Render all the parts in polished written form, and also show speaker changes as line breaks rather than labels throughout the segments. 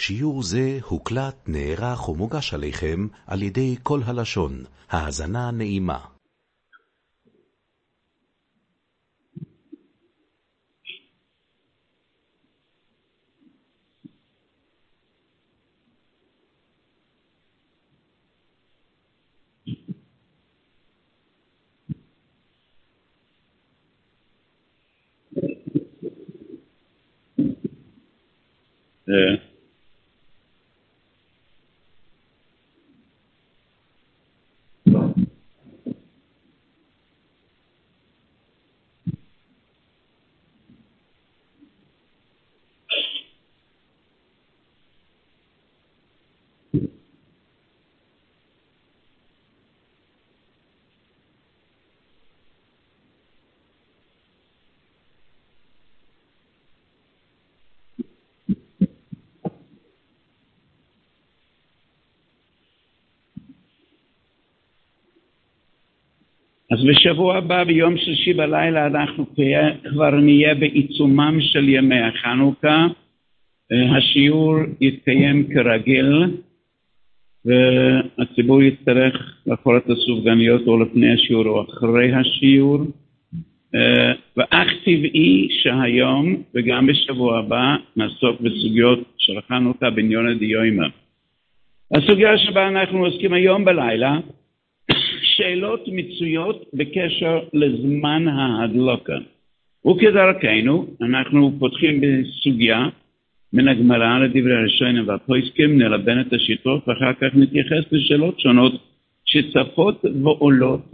שיעור זה הוקלט, נערך ומוגש עליכם על ידי כל הלשון. האזנה נעימה.
אז בשבוע הבא ביום שלישי בלילה אנחנו כבר נהיה בעיצומם של ימי החנוכה. השיעור יתקיים כרגיל והציבור יצטרך לאכול את הסופגניות או לפני השיעור או אחרי השיעור, ואך טבעי שהיום וגם בשבוע הבא נעסוק בסוגיות של החנוכה בניון הדיומה. הסוגיה שבה אנחנו עוסקים היום בלילה, שאלות מצויות בקשר לזמן ההדלוקה. וכדרכנו אנחנו פותחים בסוגיה מן הגמרא לדברי הראשונים והפוסקים, נלבן את השיטות ואחר כך נתייחס לשאלות שונות שצפות ועולות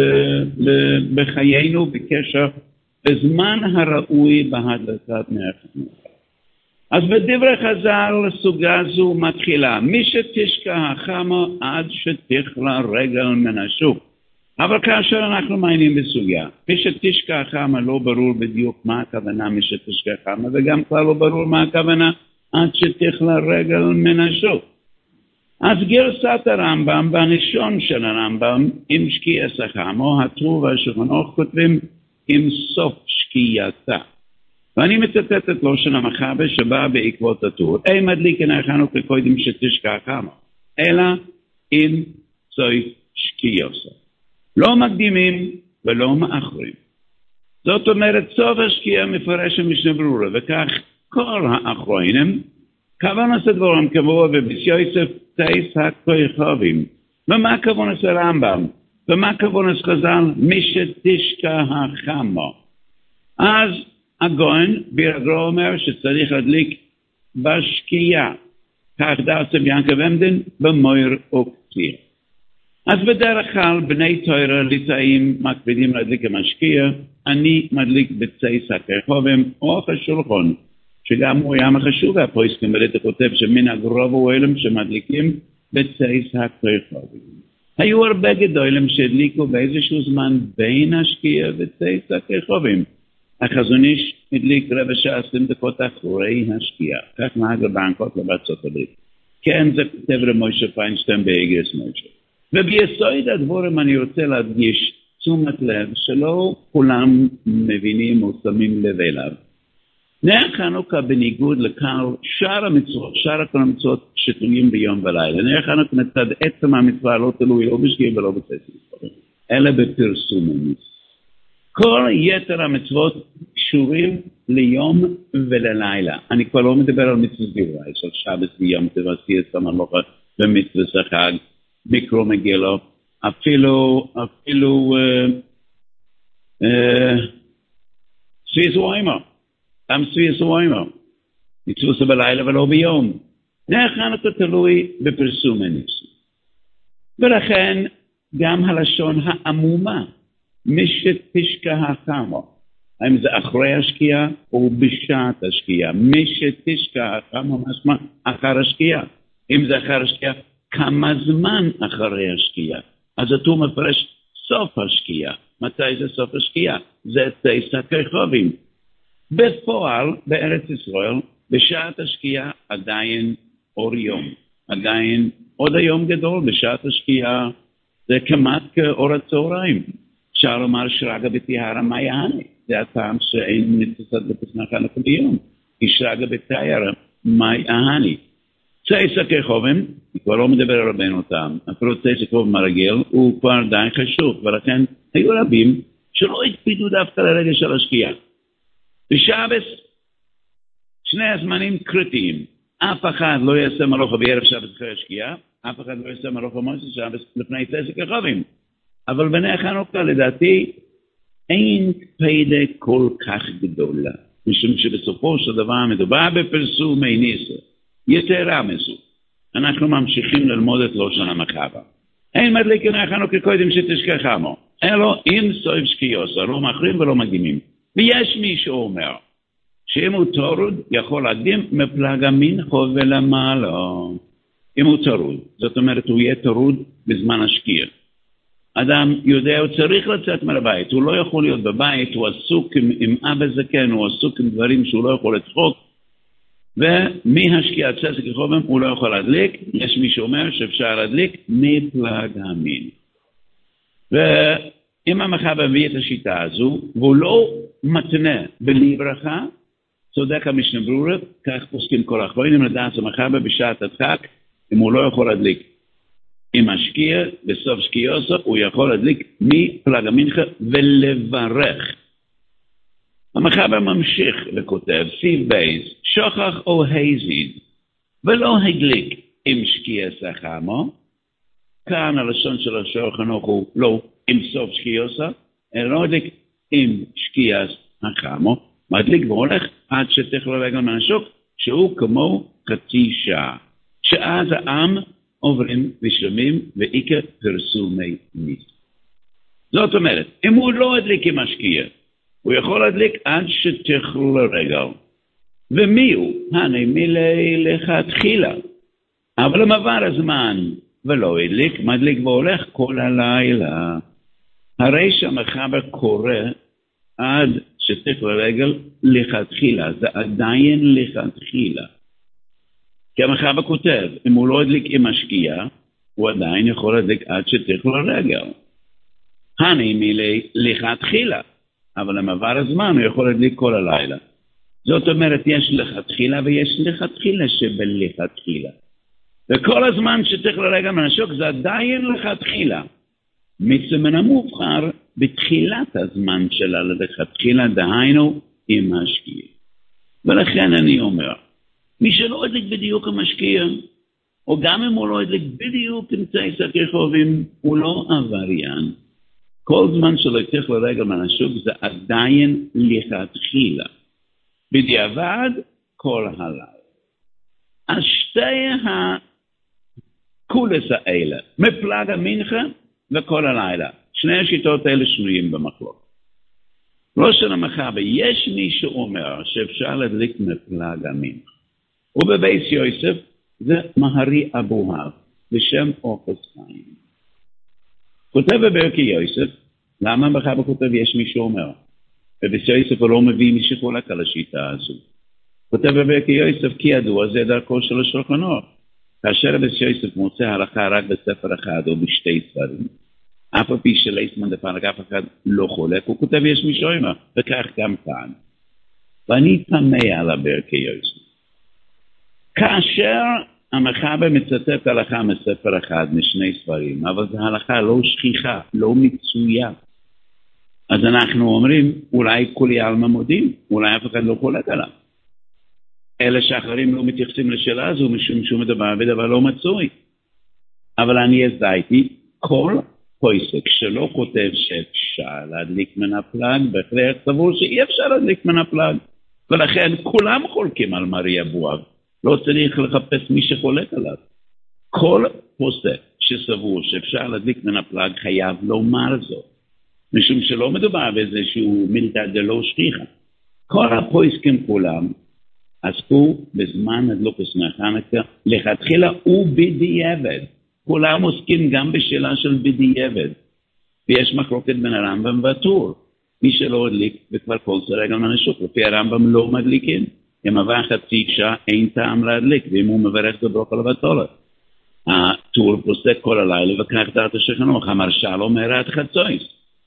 בחיינו בקשר לזמן הראוי בהדלקת נר חנוכה. אז בדברי חז"ל לסוגיה זו מתחילה, מי שתשקע החמה עד שתכלה רגל מן השוק. אבל כאשר אנחנו מעיינים בסוגיה, מי שתשקע החמה לא ברור בדיוק מה הכוונה מי שתשקע החמה, וגם כבר לא ברור מה הכוונה עד שתכלה רגל מן השוק. אז גרסת הרמב"ם והנישון של הרמב"ם עם שקיעת החמה, הטור והשולחן ערוך כותבים עם סוף שקיעתה. ואני מצטט את לושן המחבר שבא בעקבות הטור. אין מדליק נר חנוכה קודם שתשקע החמה, אלא עם סוף שקיעתה. לא מקדימים ולא מאחרים. זאת אומרת, סוף השקיעה מפרש המשנה ברורה, וכך כל האחרונים, כוונת הדברים קבוע בביסיוסף תייס הכוכבים. ומה כוונת הרמב"ם? ומה כוונת חז"ל? מי שתשקע החמה. אז הגאון בירגרו אומר שצריך להדליק בשקיעה. כך דעתם יעקב עמדן במויר וקציר. אז בדרך כלל בני תורה ליטאים מקפידים להדליק המשקיע, אני מדליק בצייס הכוכבים או השולחן, שגם הוא היה מחשוב, והפוסקים בלית כותב שמן הגרוב הוא אלה שמדליקים בצייס הכוכבים. היו הרבה גדולים שהדליקו באיזשהו זמן בין השקיע וצייס הכוכבים. החזון איש הדליק רבע שעה 20 דקות אחרי השקיעה, כך נהג לבנקות בארצות הברית. כן, זה כותב למוישה פיינשטיין באגרס מוישה. וביסוד הדבורים אני רוצה להדגיש תשומת לב שלא כולם מבינים או שמים לב אליו. נר חנוכה בניגוד לכלל שאר כל המצוות שתלויים ביום ולילה. נר חנוכה מצד עצם המצווה לא תלוי לא בשקיעה ולא בצייס, אלא בפרסום המצווה. כל יתר המצוות קשורים ליום וללילה. אני כבר לא מדבר על מצוות דברי, של שבת ויום תבשי את המלוכה ומצוות החג, מיקרו מגילו, אפילו סביס ויימר, גם סביס ויימר, מצוות בלילה ולא ביום. נר חנוכה תלוי בפרסום המצווה. ולכן גם הלשון העמומה, מי שתשקע החמה, האם זה אחרי השקיעה או בשעת השקיעה? מי שתשקע החמה משמע אחר השקיעה. אם זה אחר השקיעה, כמה זמן אחרי השקיעה? אז הטור מפרש סוף השקיעה. מתי זה סוף השקיעה? זה צייס הכוכבים. בפועל, בארץ ישראל, בשעת השקיעה עדיין אור יום. עדיין עוד היום גדול, בשעת השקיעה זה כמעט כאור הצהריים. אפשר לומר שרגע בתיארה מה יעני. זה הטעם שאין נתפסת בפסנחה ביום. כי שרגע בתיארה מה יעני. צייס הכיכובים, כבר לא מדבר על רבנו אותם, אפילו צייס הכיכובים הרגיל, הוא כבר די חשוב, ולכן היו רבים שלא הקפידו דווקא לרגע של השקיעה. בשבס, שני הזמנים קריטיים, אף אחד לא יעשה מלוכה בערב שבס אחרי השקיעה, אף אחד לא יעשה מלוכה מועצת שבס לפני צייס הכיכובים. אבל בני החנוכה לדעתי אין קפידה כל כך גדולה, משום שבסופו של דבר מדובר בפרסומי ניסה. יתרה מזו, אנחנו ממשיכים ללמוד את לושן המחבה. אין מדליקים החנוכה קודם שתשכח עמו, אלו אין סוף שקיוס, לא מאחרים ולא מקדימים. ויש מי שאומר, שאם הוא תורוד יכול להקדים מפלגה מנחו ולמעלה. אם הוא תורוד, זאת אומרת הוא יהיה תורוד בזמן השקיעה. אדם יודע, הוא צריך לצאת מהבית, הוא לא יכול להיות בבית, הוא עסוק עם אבא זקן, הוא עסוק עם דברים שהוא לא יכול לצחוק, ומהשקיעת צייס הכיכובים הוא לא יכול להדליק. יש מי שאומר שאפשר להדליק מפלג המין. ואם המחבר מביא את השיטה הזו, והוא לא מתנה בלי ברכה, צודק המשנה ברורה, כך פוסקים כל האחרונים לדעת המחבר בשעת הדחק, אם הוא לא יכול להדליק. אם השקיע בסוף שקיעוסו, הוא יכול להדליק מפלג המנחה ולברך. המחבר ממשיך וכותב, סיב בייז, שוכח או הזיד, ולא הדליק עם שקיע סחמו, כאן הלשון של השור חנוך הוא לא עם סוף שקיעוסו, אלא לא הדליק עם שקיע סחמו, מדליק והולך עד שתכלו רגל מהשוק, שהוא כמו חצי שעה, שאז העם עוברים ושלמים ועיקר פרסומי ניס. זאת אומרת, אם הוא לא הדליק עם השקיע, הוא יכול להדליק עד שתכלו לרגל. ומי הוא? מילי לכתחילה. אבל למעבר הזמן ולא הדליק, מדליק והולך כל הלילה. הרי שהמחבר קורא עד שתכלו לרגל לכתחילה. זה עדיין לכתחילה. כי המחבר כותב, אם הוא לא הדליק עם השקיעה, הוא עדיין יכול להדליק עד שתכלו לרגל. מילי לכתחילה. אבל למעבר הזמן הוא יכול להדליק כל הלילה. זאת אומרת, יש לכתחילה ויש לכתחילה שבלכתחילה. וכל הזמן שצריך לרגע מהשוק זה עדיין לכתחילה. מצמן המובחר בתחילת הזמן שלה לכתחילה, דהיינו עם השקיע. ולכן אני אומר, מי שלא הדליק בדיוק המשקיע, או גם אם הוא לא הדליק בדיוק עם צייס הכיכובים, הוא לא עבריין. כל זמן שלא יצטרך לרגל מהשוק זה עדיין לכתחילה. בדיעבד כל הלילה. אז שתי הקולס האלה, מפלג המנחה וכל הלילה. שני השיטות האלה שנויים במחלוקת. לא של המחבר, יש מי שאומר שאפשר להדליק מפלג המנחה. ובבייס יוסף זה מהרי אבוהב, בשם אופס חיים. כותב בברכי יוסף, למה המחבר כותב יש מי שאומר? ובבייס יוסף הוא לא מביא מי שחולק על השיטה הזו. כותב בברכי יוסף, כי ידוע זה דרכו של השולחן ערוך. כאשר בבייס יוסף מוצא הלכה רק בספר אחד או בשתי ספרים, אף על פי שלייסמן בפרק אחד לא חולק, הוא כותב יש מי שאומר, וכך גם כאן. ואני תמה על הברכי יוסף. כאשר המחבר מצטט הלכה מספר אחד משני ספרים, אבל זו הלכה לא שכיחה, לא מצויה. אז אנחנו אומרים, אולי כולי עלמא מודים, אולי אף אחד לא חולק עליו. אלה שאחרים לא מתייחסים לשאלה הזו, משום שהוא מדבר בדבר לא מצוי. אבל אני הזדהיתי, כל פויסק שלא כותב שאפשר להדליק מן הפלג, בהכרח סבור שאי אפשר להדליק מן הפלג. ולכן כולם חולקים על מרי אבוהב. לא צריך לחפש מי שחולק עליו. כל פוסק שסבור שאפשר להדליק מן הפלג חייב לומר זאת. משום שלא מדובר באיזשהו מילתא דלא שכיחה. כל הפוסקים כולם עסקו בזמן הדלוקוס מהחנוכה לכתחילה ובדיעבד. כולם עוסקים גם בשאלה של בדיעבד. ויש מחלוקת בין הרמב"ם והטור. מי שלא הדליק וכבר כל זה רגל מהשוק, לפי הרמב"ם לא מדליקים. אם עבר חצי שעה אין טעם להדליק, ואם הוא מברך זה ברוך לבטולת. הטור פוסק כל הלילה וכך דעת השכנוך, המרשל אומר עד חצויס.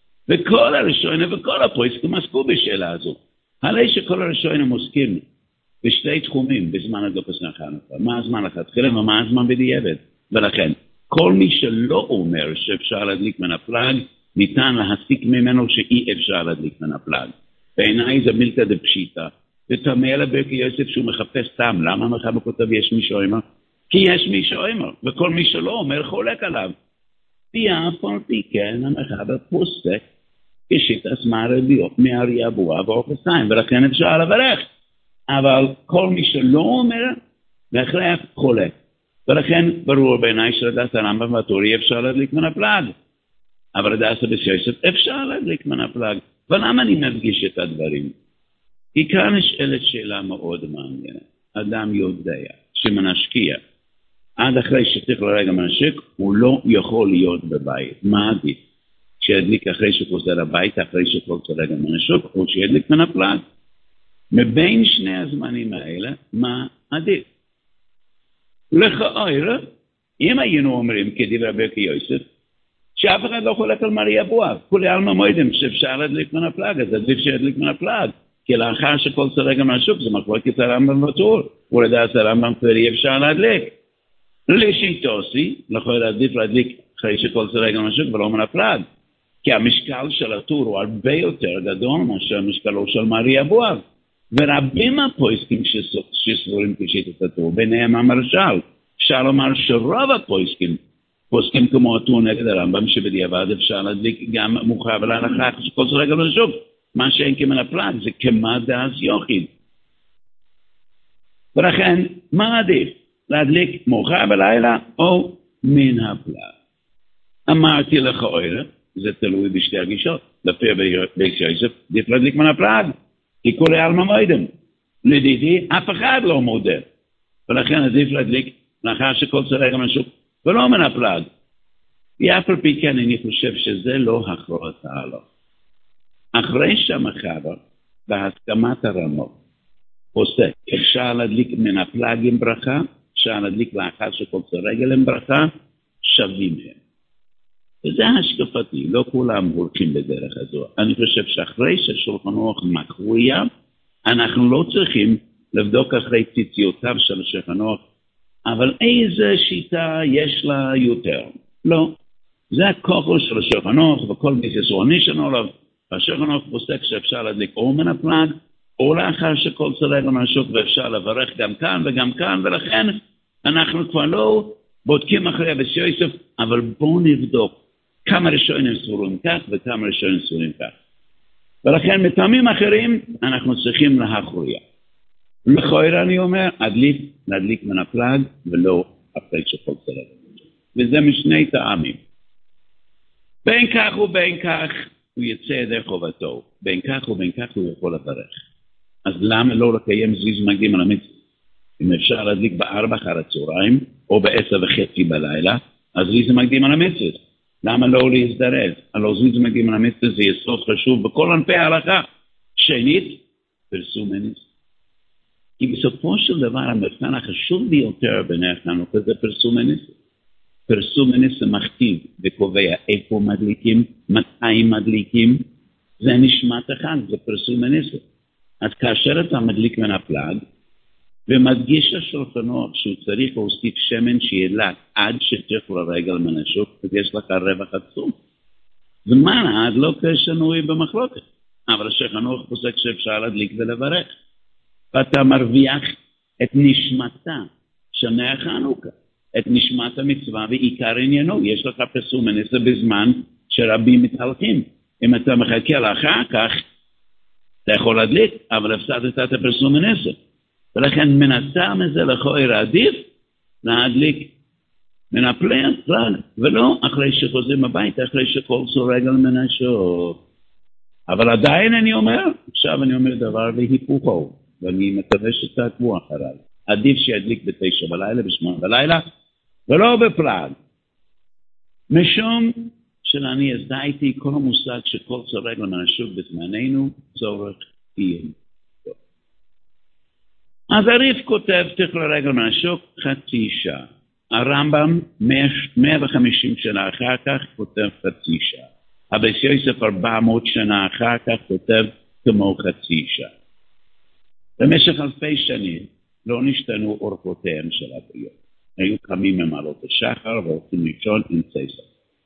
וכל הראשונים וכל הפוסקים עסקו בשאלה הזו. הרי שכל הראשונים עוסקים בשתי תחומים בזמן הדלוקת נר חנוכה. מה הזמן לכתחילה ומה הזמן בדיעבד. ולכן, כל מי שלא אומר שאפשר להדליק מן הפלג, ניתן להסיק ממנו שאי אפשר להדליק מן הפלג. בעיניי זה מילתא דפשיטא. ותמה לברכי יוסף שהוא מחפש טעם. למה מחבר כותב יש מי שאומר? כי יש מי שאומר, וכל מי שלא אומר חולק עליו. ואף על פי כן המחבר פוסק כשיטת מארי אבוה ואופסיים, ולכן אפשר לברך. אבל כל מי שלא אומר, בהכרח חולק. ולכן ברור בעיניי שלדעת הרמב"ם והטורי אפשר להדליק מן הפלג. אבל לדעת יוסף אפשר להדליק מן הפלג. ולמה אני מדגיש את הדברים? כי כאן נשאלת שאלה מאוד מעניינת. אדם יודע שמנשקיע עד אחרי שצריך לרגע מנשק, הוא לא יכול להיות בבית. מה עדיף? שידליק אחרי שחוזר הביתה, אחרי שחוזר רגע מנשק, או שידליק מן הפלג? מבין שני הזמנים האלה, מה עדיף? לכאורה, אם היינו אומרים כדברי ברכי יוסף, שאף אחד לא חולק על מארי אבוה, כולי עלמא מוידם שאפשר להדליק מן הפלג, אז עדיף שידליק מן הפלג. כי לאחר שכל רגע מנשק, זה מחלוקת הרמב"ם והטור, ולדעת הרמב"ם כבר אי אפשר להדליק. לשיטוסי, לכאורה עדיף להדליק אחרי שכל רגע מנשק ולא מן הפלג. כי המשקל של הטור הוא הרבה יותר גדול מאשר משקלו של מארי אבוה. ורבים הפויסקים שסבורים כשיטת הטור, ביניהם המרשל. אפשר לומר שרוב הפויסקים, פוסקים כמו הטור נגד הרמב"ם, שבדיעבד אפשר להדליק גם מאוחר ולאחר שכל רגע מנשק. מה שאין כמן הפלג זה כמה דאז יוחיד. ולכן, מה עדיף? להדליק מאוחר בלילה או מן הפלג? אמרתי לך אוהר, זה תלוי בשתי הגישות. לפי ברכי יוסף, עדיף להדליק מן הפלג, כי כולי עלמא מוידם. לדידי, אף אחד לא מודה. ולכן עדיף להדליק לאחר שכל רגע מנשק ולא מן הפלג. ואף על פי כן אני חושב שזה לא הכרעת ההלכה. אחרי שהמחבר, בהסכמת הרמות, עושה, אפשר להדליק מן הפלג עם ברכה, אפשר להדליק לאחר שכל רגל עם ברכה, שווים הם. וזה השקפתי, לא כולם הולכים בדרך הזו. אני חושב שאחרי ששולחן אורך מכריע, אנחנו לא צריכים לבדוק אחרי ציציותיו של שולחן אורך, אבל איזה שיטה יש לה יותר? לא. זה הכוחו של שולחן אורך, וכל ביסוס עונשן עליו, השולחן אורך פוסק שאפשר להדליק או מן הפלג, או לאחר שכל רגל מנשק, ואפשר לברך גם כאן וגם כאן, ולכן אנחנו כבר לא בודקים אחרי ברכי יוסף, אבל בואו נבדוק כמה ראשונים סבורים כך וכמה ראשונים סבורים כך. ולכן מטעמים אחרים אנחנו צריכים להכריע. לכאורה אני אומר, עדיף להדליק מן הפלג ולא אחרי שכל רגל מנשק. וזה משני טעמים. בין כך ובין כך הוא יצא ידי חובתו. בין כך ובין כך הוא יכול לברך. אז למה לא לקיים זיז מקדים על המצווה? אם אפשר להדליק ב4 אחר הצהריים, או ב10:30 בלילה, אז זיז מקדים על המצווה. למה לא להזדרז? הלא זיז מקדים על המצווה זה יסוד חשוב בכל ענפי ההלכה. שנית, פרסום הניס. כי בסופו של דבר המבחן החשוב ביותר בנר חנוכה זה פרסום הניס. פרסום הניס מכתיב וקובע איפה מדליקים, מתי מדליקים, זה נשמת אחד, זה פרסום הניס. אז כאשר אתה מדליק מן הפלג, ומדגיש לשולחן אורך שהוא צריך להוסיף שמן שידלק עד שתוך לרגל מנשק, אז יש לך רווח עצום. זמן עד לא כשנוי במחלוקת, אבל השולחן אורך פוסק שאפשר להדליק ולברך. ואתה מרוויח את נשמתה של נר חנוכה, את נשמת המצווה ועיקר עניינו. יש לך פרסום הניס בזמן שרבים מתהלכים. אם אתה מחכה לאחר כך, אתה יכול להדליק, אבל הפסדת את הפרסום הניס. ולכן מן הטעם הזה לכאורה עדיף להדליק מן הפלג, ולא אחרי שחוזרים הביתה, אחרי שכל רגל מנשק. אבל עדיין אני אומר, עכשיו אני אומר דבר והיפוכו, ואני מקווה שתעקבו אחריי. עדיף שידליק ב9 בלילה, ב8 בלילה, ולא בפלג. משום שאני הזדהיתי כל המושג שכל רגל מנשק בזמננו צורך קיים. אז הריף כותב תכלה רגל מנשק חצי שעה. הרמב"ם 150 שנה אחר כך כותב חצי שעה. הברכי יוסף 400 שנה אחר כך כותב כמו חצי שעה. במשך אלפי שנים לא נשתנו אורחותיהם של הבריות. היו קמים ממעלות השחר והולכים לישון עם צייסר.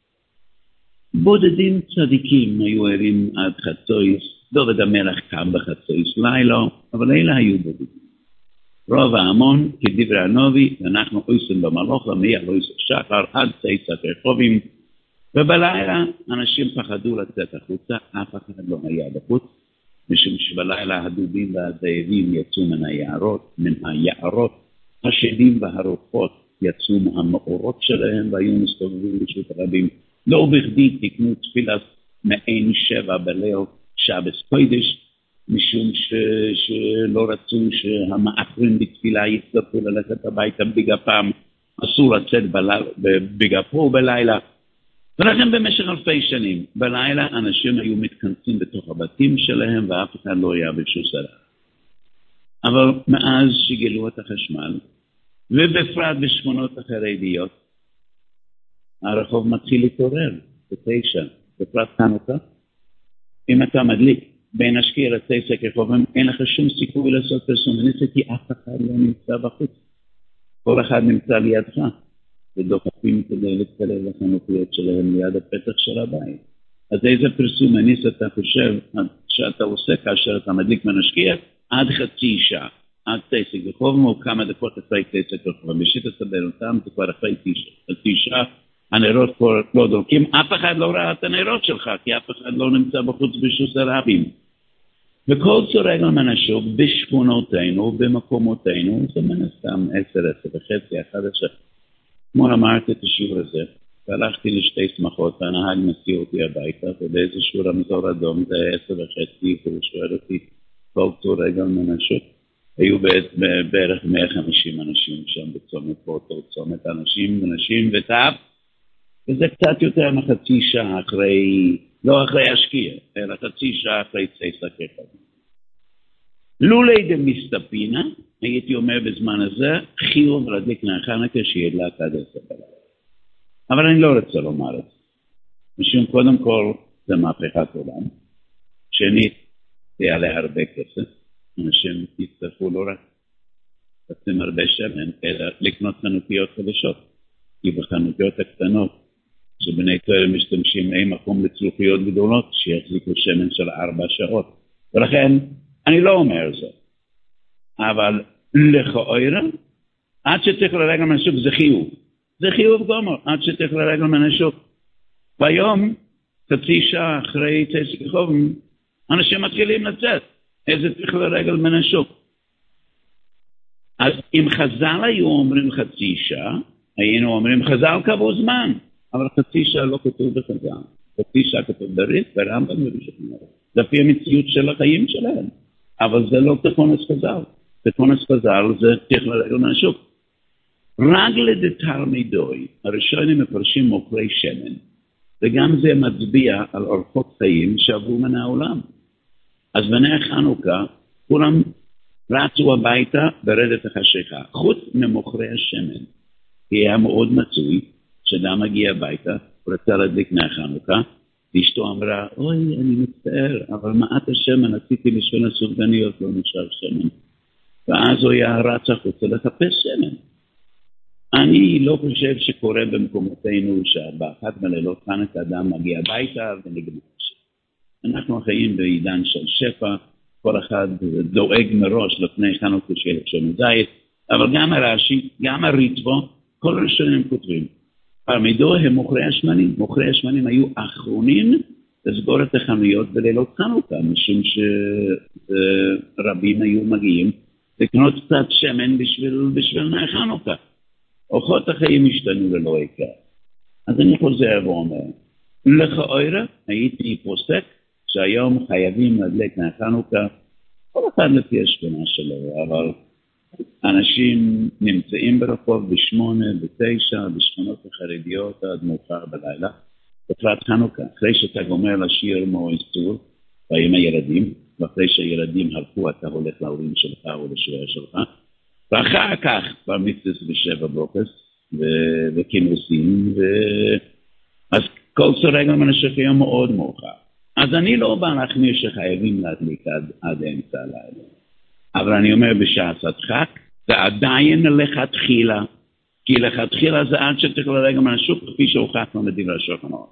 בודדים צדיקים היו ערים עד חצויס, דוד המלך קם בחצויס לילה, אבל אלה היו בודדים. רוב ההמון, כדברי הנובי, אנחנו עושים במלוך ומיה לא עושים שחר עד צייסר רחובים, ובלילה אנשים פחדו לצאת החוצה, אף אחד לא היה בחוץ, משום שבלילה הדובים והזאבים יצאו מן היערות, השדים והרוחות יצאו מהמאורות שלהם והיו מסתובבים בשעות רבים. לא בכדי תקנו תפילת מעין 7 בליל שבס קודש, משום שלא רצו שהמאחרים בתפילה יצטרכו ללכת הביתה בגפם, אסור לצאת בגפו בלילה. ולכן במשך אלפי שנים, בלילה אנשים היו מתכנסים בתוך הבתים שלהם ואף אחד לא היה בשום סדר. אבל מאז שגילו את החשמל, ובפרט בשכונות החרדיות, הרחוב מתחיל להתעורר, ב9, בפרט חנוכה. אם אתה מדליק בין השקיע לצייסק רחובים, אין לך שום סיכוי לעשות פרסונליסטי, כי אף אחד לא נמצא בחוץ. כל אחד נמצא לידך, ודוחפים כדי להתפלל לחנוכיות שלהם ליד הפתח של הבית. אז איזה פרסונליסט אתה חושב שאתה עושה כאשר אתה מדליק בין השקיע? עד חצי שעה, עד צייסק רחובים, או כמה דקות אחרי צייסק רחובים. בשית הסבל אותם, זה כבר אחרי חצי שעה. הנרות כבר לא דולקים, אף אחד לא ראה את הנרות שלך, כי אף אחד לא נמצא בחוץ בשוס הרבים. וכל צורג על מנשוק בשכונותינו, במקומותינו, זה מנסתם 10, 10:30, 11. כמו אמרתי את השיעור הזה, והלכתי לשתי שמחות, והנהג מסיע אותי הביתה, ובאיזשהו רמזור אדום, זה 10:30, והוא שואל אותי, כל צורג על מנשוק. היו בערך 150 אנשים שם בצומת, באותו צומת, אנשים וטף, וזה קצת יותר מחצי שעה אחרי, לא אחרי השקיע, אלא חצי שעה אחרי צייסק רחובים. לולי דמסתפינה, הייתי אומר בזמן הזה, חיוב להדליק נר חנוכה שידלק עד 10 בלילה. אבל אני לא רוצה לומר את זה. משום קודם כל, זה מהפכת עולם. שנית, זה יעלה הרבה כסף. אנשים יצטרכו לא רק לשים הרבה שמן, אלא לקנות חנוכיות חדשות. כי בחנוכיות הקטנות, שבני תואר משתמשים אין מקום לצלוחיות גדולות שיחזיקו שמן של 4 שעות. ולכן אני לא אומר זאת. אבל לכאורה, עד שתלך לרגל מנשוק זה חיוב. זה חיוב גומר, עד שתלך לרגל מנשוק. ביום, חצי שעה אחרי צייסק רחובים, אנשים מתחילים לצאת. איזה תלך לרגל מנשוק. אז אם חז"ל היו אומרים חצי שעה, היינו אומרים חז"ל קבעו זמן. אבל חצי שעה לא כתוב בחז"ל. חצי שעה כתוב ברי"ש, ברמב"ם ובשכנוע. זה לפי המציאות של החיים שלהם. אבל זה לא תכונס חז"ל. תכונס חז"ל זה תלך לרגל מנשוק. רגל דתלמידוי, הראשונים מפרשים מוכרי שמן, וגם זה מצביע על אורחות חיים שעברו מן העולם. אז בנר חנוכה, כולם רצו הביתה ברדת החשיכה, חוץ ממוכרי השמן. כי היה מאוד מצוי, שאדם מגיע הביתה, הוא רצה להדליק נר חנוכה, ואשתו אמרה, אוי, אני מצטער, אבל מעט השמן עשיתי בשביל הסופגניות, לא נשאר שמן. ואז הוא היה רץ החוצה לחפש שמן. אני לא חושב שקורה במקומותינו שבאחת בלילות חנוכה אדם מגיע הביתה ונגמר שמן. אנחנו חיים בעידן של שפע, כל אחד דואג מראש לפני חנוכה של שמן זית, אבל גם הרש"י, גם הריטב"א, כל הראשונים כותבים. פרמידו הם מוכרי השמנים. מוכרי השמנים היו אחרונים לסגור את החנויות בלילות חנוכה, משום שרבים היו מגיעים לקנות קצת שמן בשביל נר חנוכה. אורחות החיים השתנו ללא עיקר. אז אני חוזר ואומר, לכאורה הייתי פוסק שהיום חייבים להדליק נר חנוכה, כל אחד לפי השכונה שלו, אבל אנשים נמצאים ברחוב ב8, ב9, בשכונות החרדיות עד מאוחר בלילה, בפרט חנוכה, אחרי שאתה גומר לשיר מועצור, באים הילדים, ואחרי שהילדים הלכו אתה הולך להורים שלך או לשוער שלך, ואחר כך במצווה ב7 בוקר, וכינוסים, אז כל רגל מנשק היום מאוד מאוחר. אז אני לא בא להחמיר שחייבים להדליק עד אמצע הלילה. אבל אני אומר בשעת הדחק, זה עדיין לכתחילה, כי לכתחילה זה עד שתכל הרגל מהשוק, כפי שהוכחנו בדברי השולחן אורך.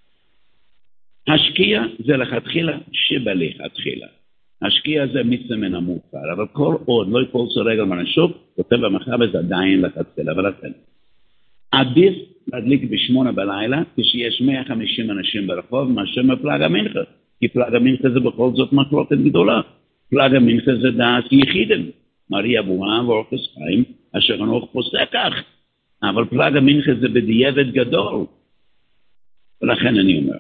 השקיע זה לכתחילה שבלכתחילה. השקיע זה מצווה מן המוכר, אבל כל עוד לא ייפול רגל מהשוק, כותב במחבר זה עדיין לכתחילה, ולכן. עדיף להדליק ב8 בלילה, כשיש 150 אנשים ברחוב, מאשר מפלג המנחה. כי פלג המנחה זה בכל זאת מחלוקת גדולה. פלג המנחה זה דעת יחידים. מרי אבוהם ואורחס חיים, אשר הנוח פוסק כך. אבל פלג המנחה זה בדיעבד גדול. ולכן אני אומר,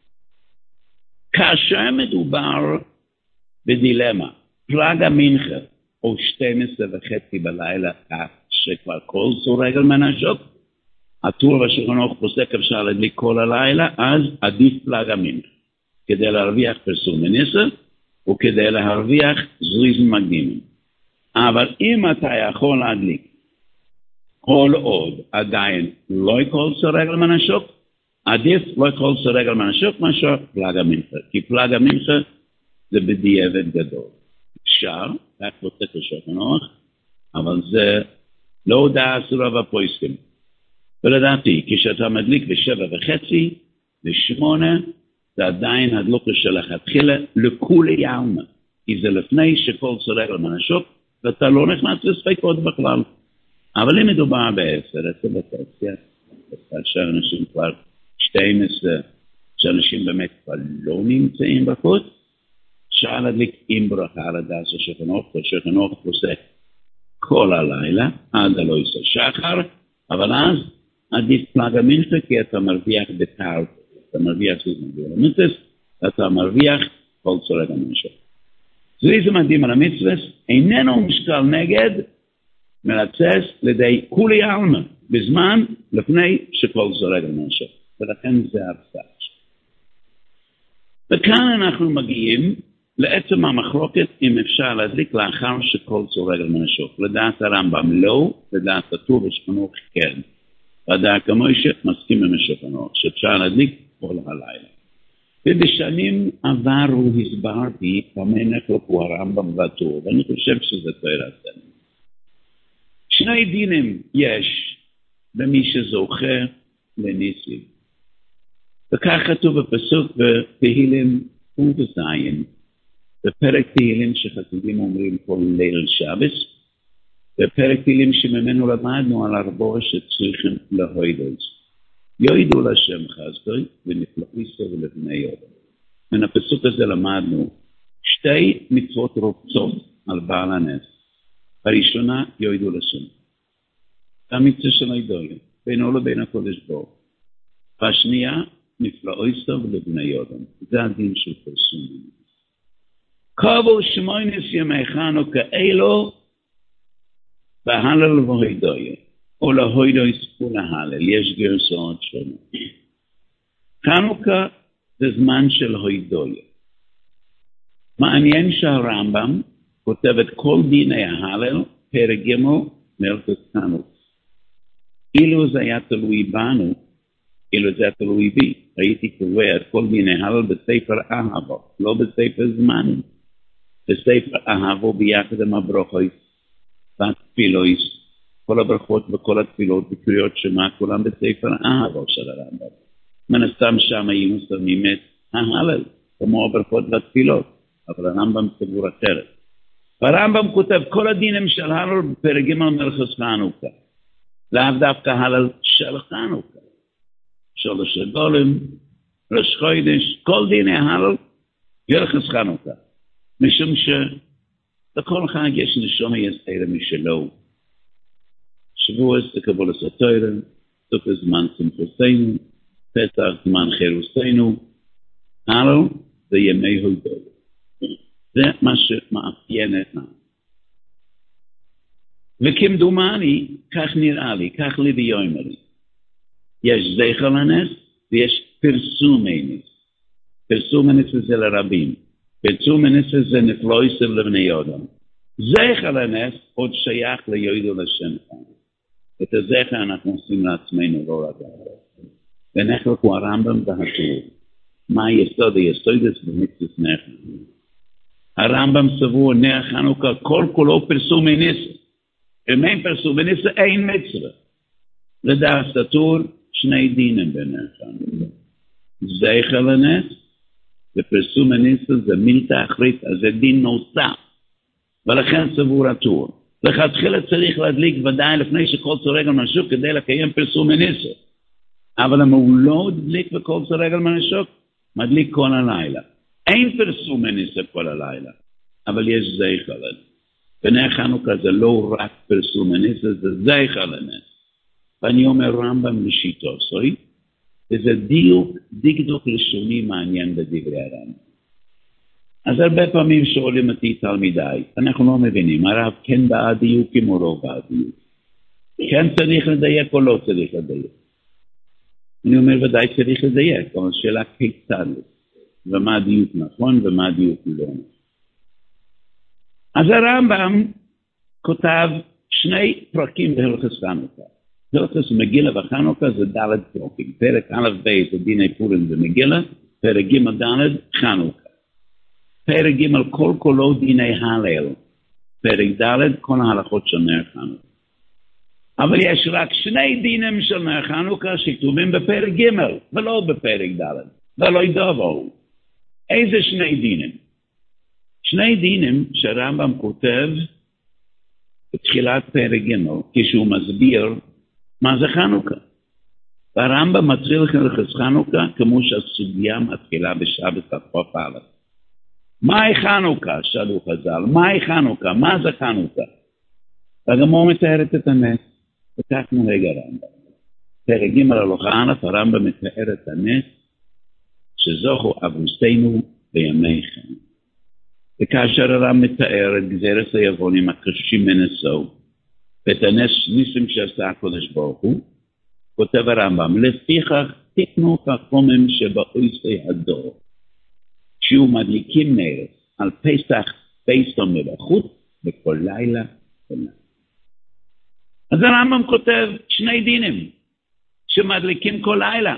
כאשר מדובר בדילמה, פלג המנחה, או 12:30 בלילה, כך שכבר כל רגל מהשוק, הטור והשולחן אורך פוסק אפשר להדליק כל הלילה, אז עדיף פלג המנחה, כדי להרוויח פרסום מניסה, וכדי להרוויח זריזים מקדימים. אבל אם אתה יכול להדליק, כל עוד עדיין לא יכל רגל מהשוק, עדיף לא יכל רגל מהשוק מאשר פלג המנחה, כי פלג המנחה זה בדיעבד גדול. אפשר, כך פוסק השולחן אורך, אבל זה לא הודעה אסורה בפויסקים. ולדעתי, כשאתה מדליק ב7:30, ב8, זה עדיין הדלוקה שלכתחילה לכולי עלמא. כי זה לפני שכל רגל מהשוק, ואתה לא נכנס לספקות בכלל. אבל אם מדובר ב10, כאשר אנשים כבר 12, שאנשים באמת כבר לא נמצאים בחוץ, אפשר להדליק עם ברכה על הדס השולחן אורך פוסק כל הלילה, עד הלא יעשה שחר, אבל אז עדיף פלג המנחה, כי אתה מרוויח בתר, אתה מרוויח אתה מרוויח כל רגל מהשוק. זה מדהים על המצווה, איננו משקל נגד מרצס לידי כולי עלמא, בזמן לפני שכל רגל מהשוק. ולכן זה ההפסק. וכאן אנחנו מגיעים לעצם המחלוקת אם אפשר להדליק לאחר שכל רגל מהשוק. לדעת הרמב"ם לא, לדעת הטור והשולחן אורך כן. לדעת המוישה מסכים עם השולחן אורך, שאפשר להדליק כל הלילה. ובשנים עברו הסברתי כמה נחלקו הרמב"ם והטור, ואני חושב שזה תורת. שני דינים יש למי שזוכה לניסים. וכך כתוב בפסוק בתהילים ובזין, בפרק תהילים שחסידים אומרים כל ליל שבת, בפרק תהילים שממנו למדנו על 4 שצריכים להוידות. יוידו לשם חסדוי ונפלאיסו ולבני יודו. מן הפסוק הזה למדנו 2 מצוות רובצות על בעל הנס. הראשונה יוידו לשם. המצווה של הידויה, בינו לבין הקודש בו. והשנייה נפלאיסו ולבני יודו. זה הדין של פרסום. קבו 8 ימי חנוכה אלו בהלל והידויה. או להוידויס ולהלל, יש גרסאות שונות. חנוכה זה זמן של הוידויה. מעניין שהרמב"ם כותב את כל דיני ההלל, פרק ג' מלכות חנוכה. אילו זה היה תלוי בנו, אילו זה היה תלוי בי, הייתי קורא את כל דיני ההלל בספר אהבו, לא בספר זמנים. בספר אהבו ביחד עם הברכות והתפילויס, כל הברכות וכל התפילות וקריאות שמע, כולם בספר אהבו של הרמב"ם. מן הסתם שם היינו שמים את ההלל, כמו הברכות והתפילות, אבל הרמב"ם סבור אחרת. הרמב"ם כותב כל הדינים של הלל בפרק ג' מלכות חנוכה. לאו דווקא הלל של חנוכה. שולש הגולם, ראש חודש, כל דיני הלל מלכות חנוכה. משום שלכל חג יש נשמה יסתר משלו. שבוע זה קבולת התורה, סוף הזמן שמחתנו, פסח זמן חירותנו, הלל זה ימי הוידויה. זה מה שמאפיין את לנו. וכמדומני, כך נראה לי, כך לי ויאמר לי. יש זכר לנס ויש פרסום נס. פרסום נס זה לרבים. פרסום נס זה נפלאיס לבני יודם. זכר לנס עוד שייך ליודו לשם כאן. את הזכר אנחנו עושים לעצמנו לא רק הרבה. ונחלקו הרמב"ם והטור. מה היסוד? היסוד זה במצוות נחל. הרמב"ם סבור נר חנוכה כל כולו פרסום מניסה. אם אין פרסום מניסה אין מצווה. לדעת הטור שני דינים בנר חנוכה. זכר לנס ופרסום מניסה זה מילתא אחרית, אז זה דין נוסף. ולכן סבור הטור. לכתחילה צריך להדליק ודאי לפני שכל צורגל משוק כדי לקיים פרסום מניסה. אבל אם הוא לא הדליק בכל צורגל משוק, מדליק כל הלילה. אין פרסום מניסה כל הלילה, אבל יש זכר לנס. בנר חנוכה זה לא רק פרסום מניסה, זה זכר לנס. ואני אומר רמב"ם לשיטו, סורי? וזה דקדוק לשוני מעניין בדברי הרמב"ם. אז הרבה פעמים שואלים אותי תלמידיי, אנחנו לא מבינים, הרב כן בעד דיוקים או לא בעד דיוקים? כן צריך לדייק או לא צריך לדייק? אני אומר ודאי צריך לדייק, אבל שאלה כיצד, ומה הדיוק נכון ומה הדיוק לא נכון. אז הרמב"ם כותב שני פרקים בהלכות חנוכה. הלכות מגילה וחנוכה זה ד' פרקים. פרק א' ב' זה דיני פורים ומגילה, פרק ג' ד' חנוכה. פרק ג' כל כולו דיני הלל. פרק ד' כל ההלכות של נר חנוכה. אבל יש רק שני דינים של נר חנוכה שכתובים בפרק ג' ולא בפרק ד'. ולא ידעו. איזה שני דינים? שני דינים שהרמב"ם כותב בתחילת פרק ג' כשהוא מסביר מה זה חנוכה. והרמב"ם מתחיל הלכות חנוכה כמו שהסוגיה מתחילה בשבת כ"א. מהי חנוכה? שאלו חז"ל. מהי חנוכה? מה זה חנוכה? והגמרא מתארת את הנס. וכך נוהג הרמב"ם. פרק ג' הלכה א' הרמב"ם מתאר את הנס שזוכו אבותינו בימי חן. וכאשר הרמב"ם מתאר את גזירת היוונים הקשים מנשוא ואת הנס ניסים שעשה הקדוש ברוך הוא, כותב הרמב"ם, לפיכך תקנו חכמים שבאויסי הדור, שיהיו מדליקים נר על פסח ביסום מבחוץ בכל לילה ולילה. אז הרמב"ם כותב שני דינים שמדליקים כל לילה,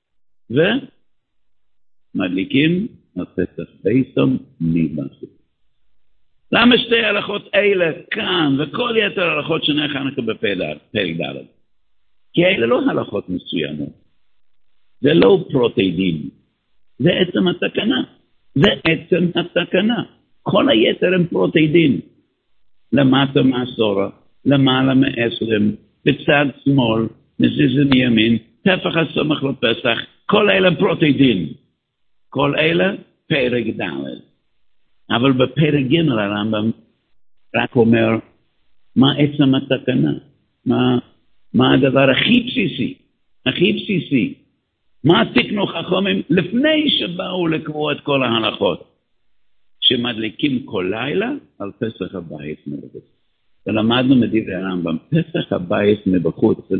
ומדליקים על פסח ביסום מבחוץ. למה שתי הלכות אלה כאן וכל יתר הלכות שנר חנוכה בפרק ד'? כי אלה לא הלכות מסוימות. זה לא פרוטי דין. זה עצם התקנה. זה עצם התקנה. כל היתר הם פרוטי דין. למטה מעשורה, למעלה מעשרים, בצד שמאל, מזיז מימין, טפח הסומך לפסח, כל אלה הם פרוטי דין. כל אלה פרק ד'. אבל בפרק ג' הרמב"ם רק אומר מה עצם התקנה, מה הדבר הכי בסיסי, מה תקנו חכמים לפני שבאו לקבוע את כל ההלכות, שמדליקים כל לילה על פסח הבית מבחוץ. ולמדנו מדברי הרמב"ם, פסח הבית מבחוץ זה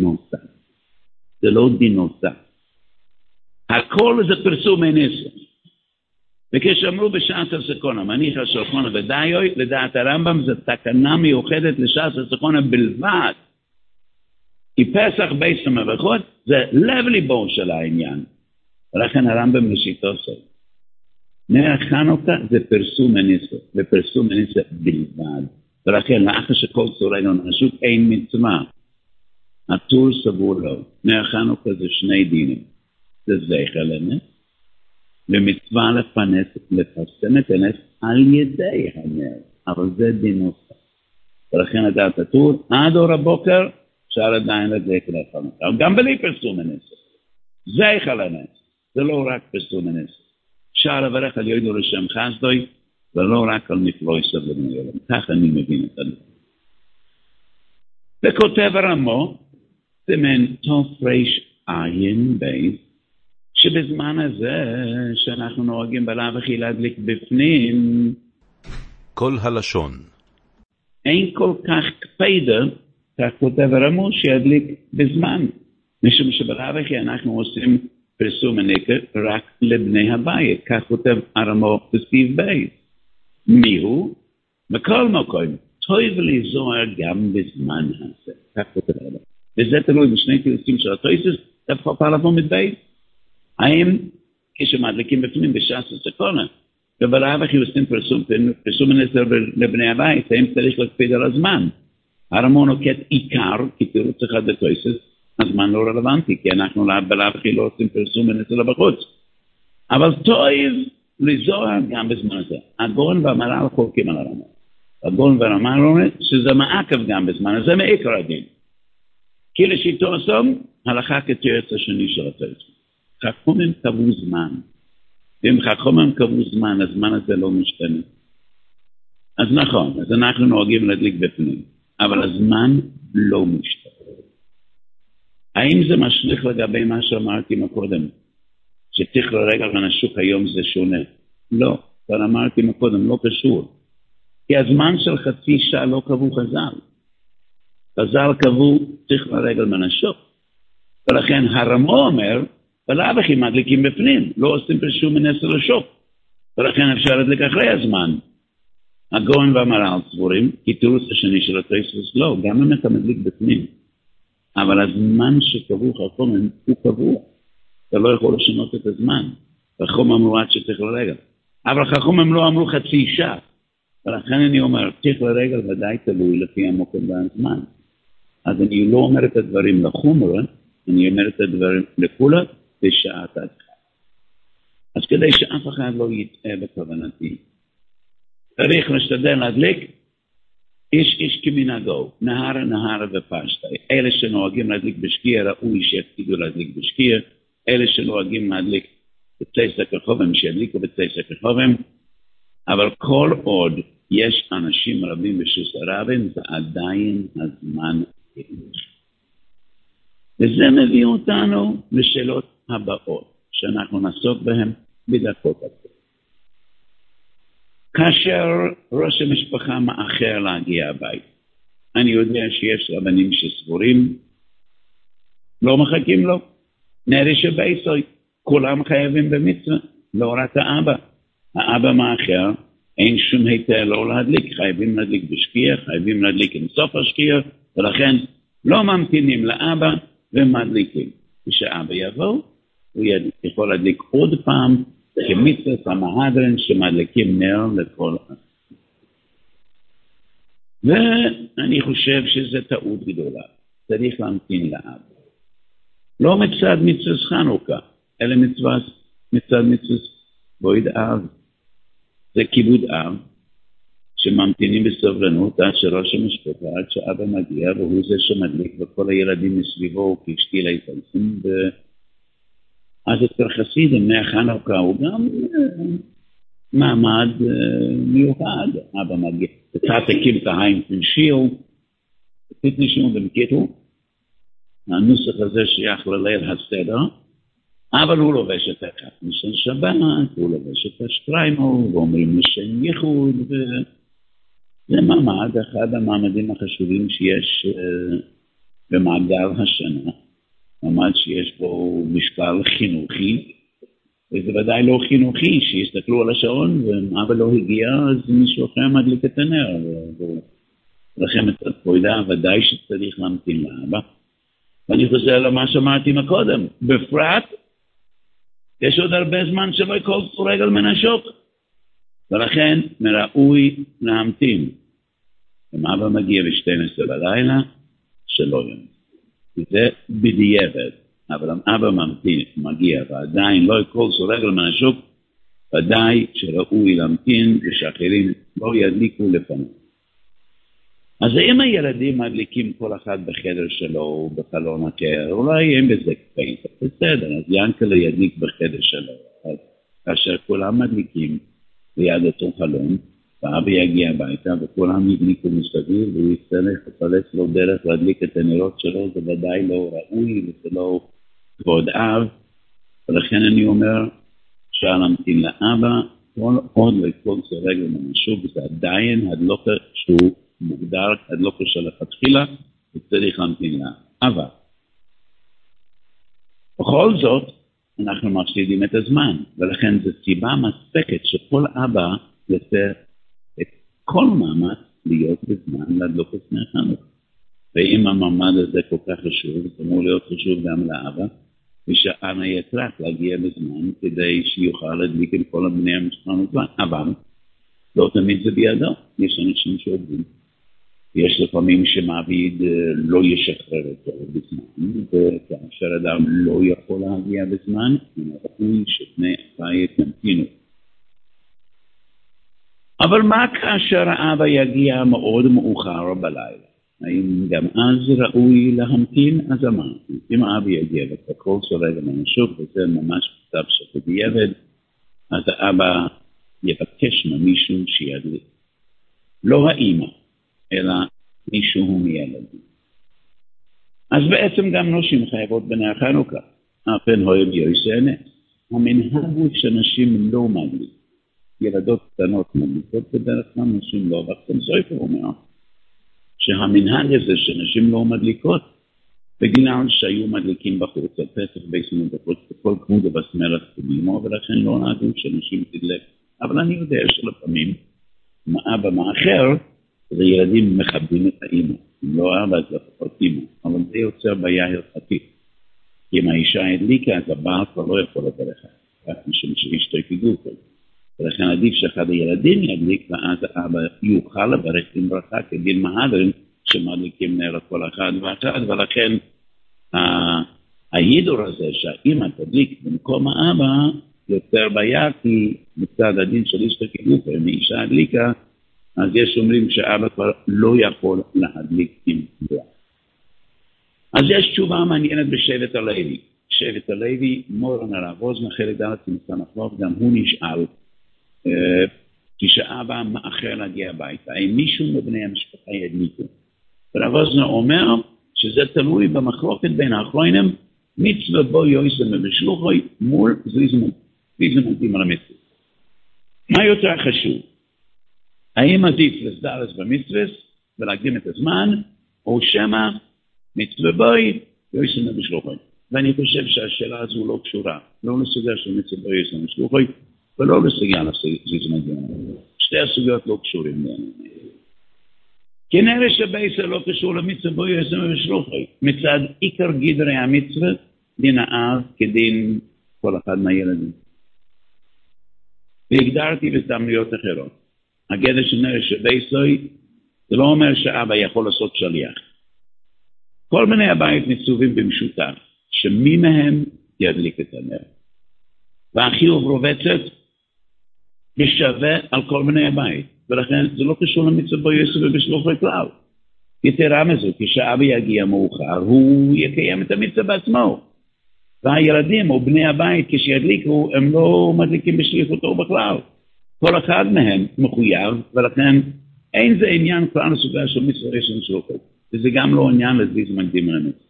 לא דין נוסף, הכל זה פרסום מניסה. וכשאמרו בשעת הסכונה, מניח הסכונה ודאי, לדעת הרמב"ם זה תקנה מיוחדת לשעת הסכונה בלבד. כי פסח ביסום מבחוץ זה לב ליבו של העניין. ולכן הרמב"ם לשיטו עושה. נר חנוכה זה פרסום מניסה, ופרסום מניסה בלבד. ולכן לאחר שכל צורנו נשוק אין מצווה. הטור סבור לו. נר חנוכה זה שני דינים. זה זכר לנס. ומצווה לפרסם את הנס על ידי הנר, אבל זה דין נוסף. ולכן הדעת הטור, עד אור הבוקר, אפשר עדיין לדייק לחנוכה. גם בלי פרסום הנס. זכר לנס. זה לא רק פרסום הנס. אפשר לברך על ידו לשם חסדוי, ולא רק על נפלוי סבלנו יולם. כך אני מבין את הנס. וכותב הרמו, סימן תר"ש עין בייס, שבזמן הזה שאנחנו נוהגים בלאו הכי להדליק בפנים,
כל הלשון.
אין כל כך קפידה, כך כותב הרמו, שידליק בזמן. משום שבלאו הכי אנחנו עושים פרסום הנקה רק לבני הבית. כך כותב הרמו בסעיף בייס. מיהו? בכל מקום. טוב לזוהר גם בזמן הזה. כך כותב הרמו. וזה תלוי בשני תירוסים של התויסס, דווקא פעלבו מבית. האם כשמדליקים בפנים בשעת הסכונה, ובלאו הכי עושים פרסום הנזר לבני הבית, האם צריך להקפיד על הזמן. הרמון נוקט עיקר, כי תירוץ אחד לתויסס, הזמן לא רלוונטי, כי אנחנו בלאו הכי לא עושים פרסום הנזר בחוץ. אבל טויב לזוהר גם בזמן הזה. הגאון והמהר"ל חולקים על הרמון. הגאון והמהר"ל אומרים שזה מעקב גם בזמן הזה, מעיקר הדין. כי לשיטו הסום, הלכה כתירוץ השני של התויסס. חכמים קבעו זמן. ואם חכמים קבעו זמן, הזמן הזה לא משתנה. אז נכון, אז אנחנו נוהגים להדליק בפנים. אבל הזמן לא משתנה. האם זה משליך לגבי מה שאמרתי מקודם? שתכלול רגל ונשוק היום זה שונה? לא, כבר אמרתי מקודם, לא קשור. כי הזמן של חצי שעה לא קבעו חז"ל. חז"ל קבעו תכלול רגל ונשוק. ולכן הרמו אומר, ולאו הכי מדליקים בפנים, לא עושים פרשום מנסר לשוק. ולכן אפשר להדליק אחרי הזמן. הגאון והמהר"ל סבורים, כי תירוץ השני של התויסס לא, גם אם אתה מדליק בפנים. אבל הזמן שקבעו חכמים הוא קבוע. אתה לא יכול לשנות את הזמן. חכמים אמרו עד שתך לרגל. אבל חכמים לא אמרו חצי שעה. ולכן אני אומר, תך לרגל ודאי תלוי לפי המקום והזמן. אז אני לא אומר את הדברים לחומרה, אני אומר את הדברים לכולה בשעת הדחה. אז כדי שאף אחד לא יטעה בכוונתי, צריך להשתדל להדליק איש כמנהגו, נהרה ופשטה. אלה שנוהגים להדליק בשקיע, ראוי שיקפידו להדליק בשקיע. אלה שנוהגים להדליק בצי כחובם, שידליקו בצי כחובם. אבל כל עוד יש אנשים רבים בשוס הרבים, זה עדיין הזמן. וזה מביא אותנו לשאלות הבאות, שאנחנו נעסוק בהן בדקות הבאות. כאשר ראש המשפחה מאחר להגיע הבית, אני יודע שיש רבנים שסבורים, לא מחכים לו, נראה שבייסוי, כולם חייבים במצווה, לא רק האבא. האבא מאחר, אין שום היתר לא להדליק, חייבים להדליק בשקיע, חייבים להדליק עם סוף השקיע, ולכן לא ממתינים לאבא ומדליקים. כשאבא יבוא, הוא יכול להדליק עוד פעם, כמצוות המהדרין שמדליקים נר לכל אחד. ואני חושב שזה טעות גדולה. צריך להמתין לאב. לא מצד מצוות חנוכה, אלא מצד מצוות בועד אב. זה כיבוד אב, שממתינים בסבלנות עד שראש המשפחה, עד שאבא מגיע, והוא זה שמדליק, וכל הילדים מסביבו כאשתי להתפלסים אז אצל חסידים מהחנוכה הוא גם מעמד מיוחד. אבא מגיע, תתקים תהיים פנשיל, תתנשום ומקיטו, הנוסח הזה שייך לליל הסדר, אבל הוא לובש את הכף משן שבת, הוא לובש את השטריימו, ואומרים משן ייחוד, וזה מעמד, אחד המעמדים החשובים שיש במעגל השנה. מעמד שיש בו משקל חינוכי, וזה ודאי לא חינוכי, שיסתכלו על השעון, ואבא לא הגיע, אז מישהו אחר מדליק את הנר, ולכם את הפועדה, ודאי שצריך להמתין לאבא. ואני חוזר למה שאמרתי מקודם, בפרט, יש עוד הרבה זמן שלא יקול רגל מנשוק, ולכן מראוי להמתין. אם אבא מגיע ב-12 בלילה, שלא יום. זה בדיעבד, אבל אם אבא ממתין, מגיע, ועדיין לא יקול רגל מנשוק, ודאי שראוי להמתין, ושאחרים לא ידליקו לפניו. אז אם הילדים מדליקים כל אחד בחדר שלו, בחלון אחר, אולי אין בזה קפאים, בסדר, אז ינקלה ידליק בחדר שלו. אז כאשר כולם מדליקים ליד אותו חלון, ואבא יגיע הביתה, וכולם ידליקו מסביב, והוא יצטרך לפלס לו דרך להדליק את הנרות שלו, זה ודאי לא ראוי, וזה לא כבוד אב, ולכן אני אומר, אפשר להמתין לאבא, עוד לכל רגל מנשוק, זה עדיין הדלוקה שהוא מוגדר, הדלוקה של התחילה, וצריך להמתין לאבא. אבל, בכל זאת, אנחנו מפסידים את הזמן, ולכן זו סיבה מספקת שכל אבא יעשה את כל מאמץ להיות בזמן להדלוק את נר חנוכה. ואם המעמד הזה כל כך חשוב, זה אמור להיות חשוב גם לאבא, ושאנה יצטרך להגיע בזמן כדי שיוכל להדליק עם כל בני המשפחה בזמן, אבל לא תמיד זה בידו, יש אנשים שעובדים. יש לפעמים שמעביד לא ישחרר אותו בזמן, וכאשר אדם לא יכול להגיע בזמן, ראוי שבני הבית ימתינו. אבל מה כאשר האבא יגיע מאוד מאוחר בלילה? האם גם אז ראוי להמתין? אז אמרתי, אם האבא יגיע וכל סורג מהשוק, וזה ממש כתב שבדיעבד, אז האבא יבקש ממישהו שידליק. לא האמא, אלא מישהו מילדים. אז בעצם גם נשים חייבות בני החנוכה. הפן אוהב יועשה נס. המנהג הוא שנשים לא מדליק. ילדות קטנות מדליקות בדרך כלל, נשים לא. וכן סופר אומר שהמנהג הזה שנשים לא מדליקות, בגלל שהיו מדליקים בחוץ, על פסח ביסנו בחוץ, בכל כמות ובסמרת קדימו, ולכן לא נהגו שנשים תדלק. אבל אני יודע שלפעמים, אבא מאחר, וילדים מכבדים את האמא. אם לא אבא, אז לפחות אמא. אבל זה יוצר בעיה הלכתית. אם האישה הדליקה, אז הבעל כבר לא יכול לברך. רק משום שאשתו יפגעו כל. ולכן עדיף שאחד הילדים ידליק, ואז האבא יוכל לברך עם ברכה, כדין מהדרין, שמדליקים נר כל אחד ואחד, ולכן ההידור הזה שהאמא תדליק במקום האבא, יותר בעיה, כי מצד הדין של אשתו יפגעו, אם האישה הדליקה, אז יש אומרים שאבא כבר לא יכול להדליק עם ברכה. אז יש תשובה מעניינת בשבט הלוי. שבט הלוי, מורן הרב אוזנה, חלק ד' סמסן החלוף, גם הוא נשאל, כשאבא מאחר להגיע הביתה, האם מישהו מבני המשפחה ידליקו? הרב אוזנה אומר שזה תלוי במחלוקת בין האחרונים, מצווה בו יויסם ובשלוחוי מול זריזמנטים על המצווה. מה יותר חשוב? האם עדיף לסדרס במצווה ולהקדים את הזמן, או שמה מצווה בוי יויסם ובשלוחוי? ואני חושב שהשאלה הזו לא קשורה, לא לסוגיה של מצווה בוי יויסם ובשלוחוי, ולא לסוגיה לזריזמנטים. שתי הסוגיות לא קשורים. כנראה שבייסר לא קשור למצווה בוי יויסם ובשלוחוי. מצד עיקר גדרי המצווה, דין האב כדין כל אחד מהילדים. והגדרתי בהזדמנויות אחרות. הגדר של נראה שבייסוי, זה לא אומר שאבא יכול לעשות שליח. כל בני הבית מצווים במשותף, שמי מהם ידליק את הנר. והחיוב רובצת בשווה על כל בני הבית. ולכן זה לא קשור למצווה בו יוסף ובשלוחי כלל. יתרה מזו, כשאבא יגיע מאוחר, הוא יקיים את המצווה בעצמו. והילדים או בני הבית כשידליקו, הם לא מדליקים בשליחותו בכלל. כל אחד מהם מחויב, ולכן אין זה עניין כלל לסוגיה של מצווה ראשון שלוחו. וזה גם לא עניין לזיז מקדים על המצווה.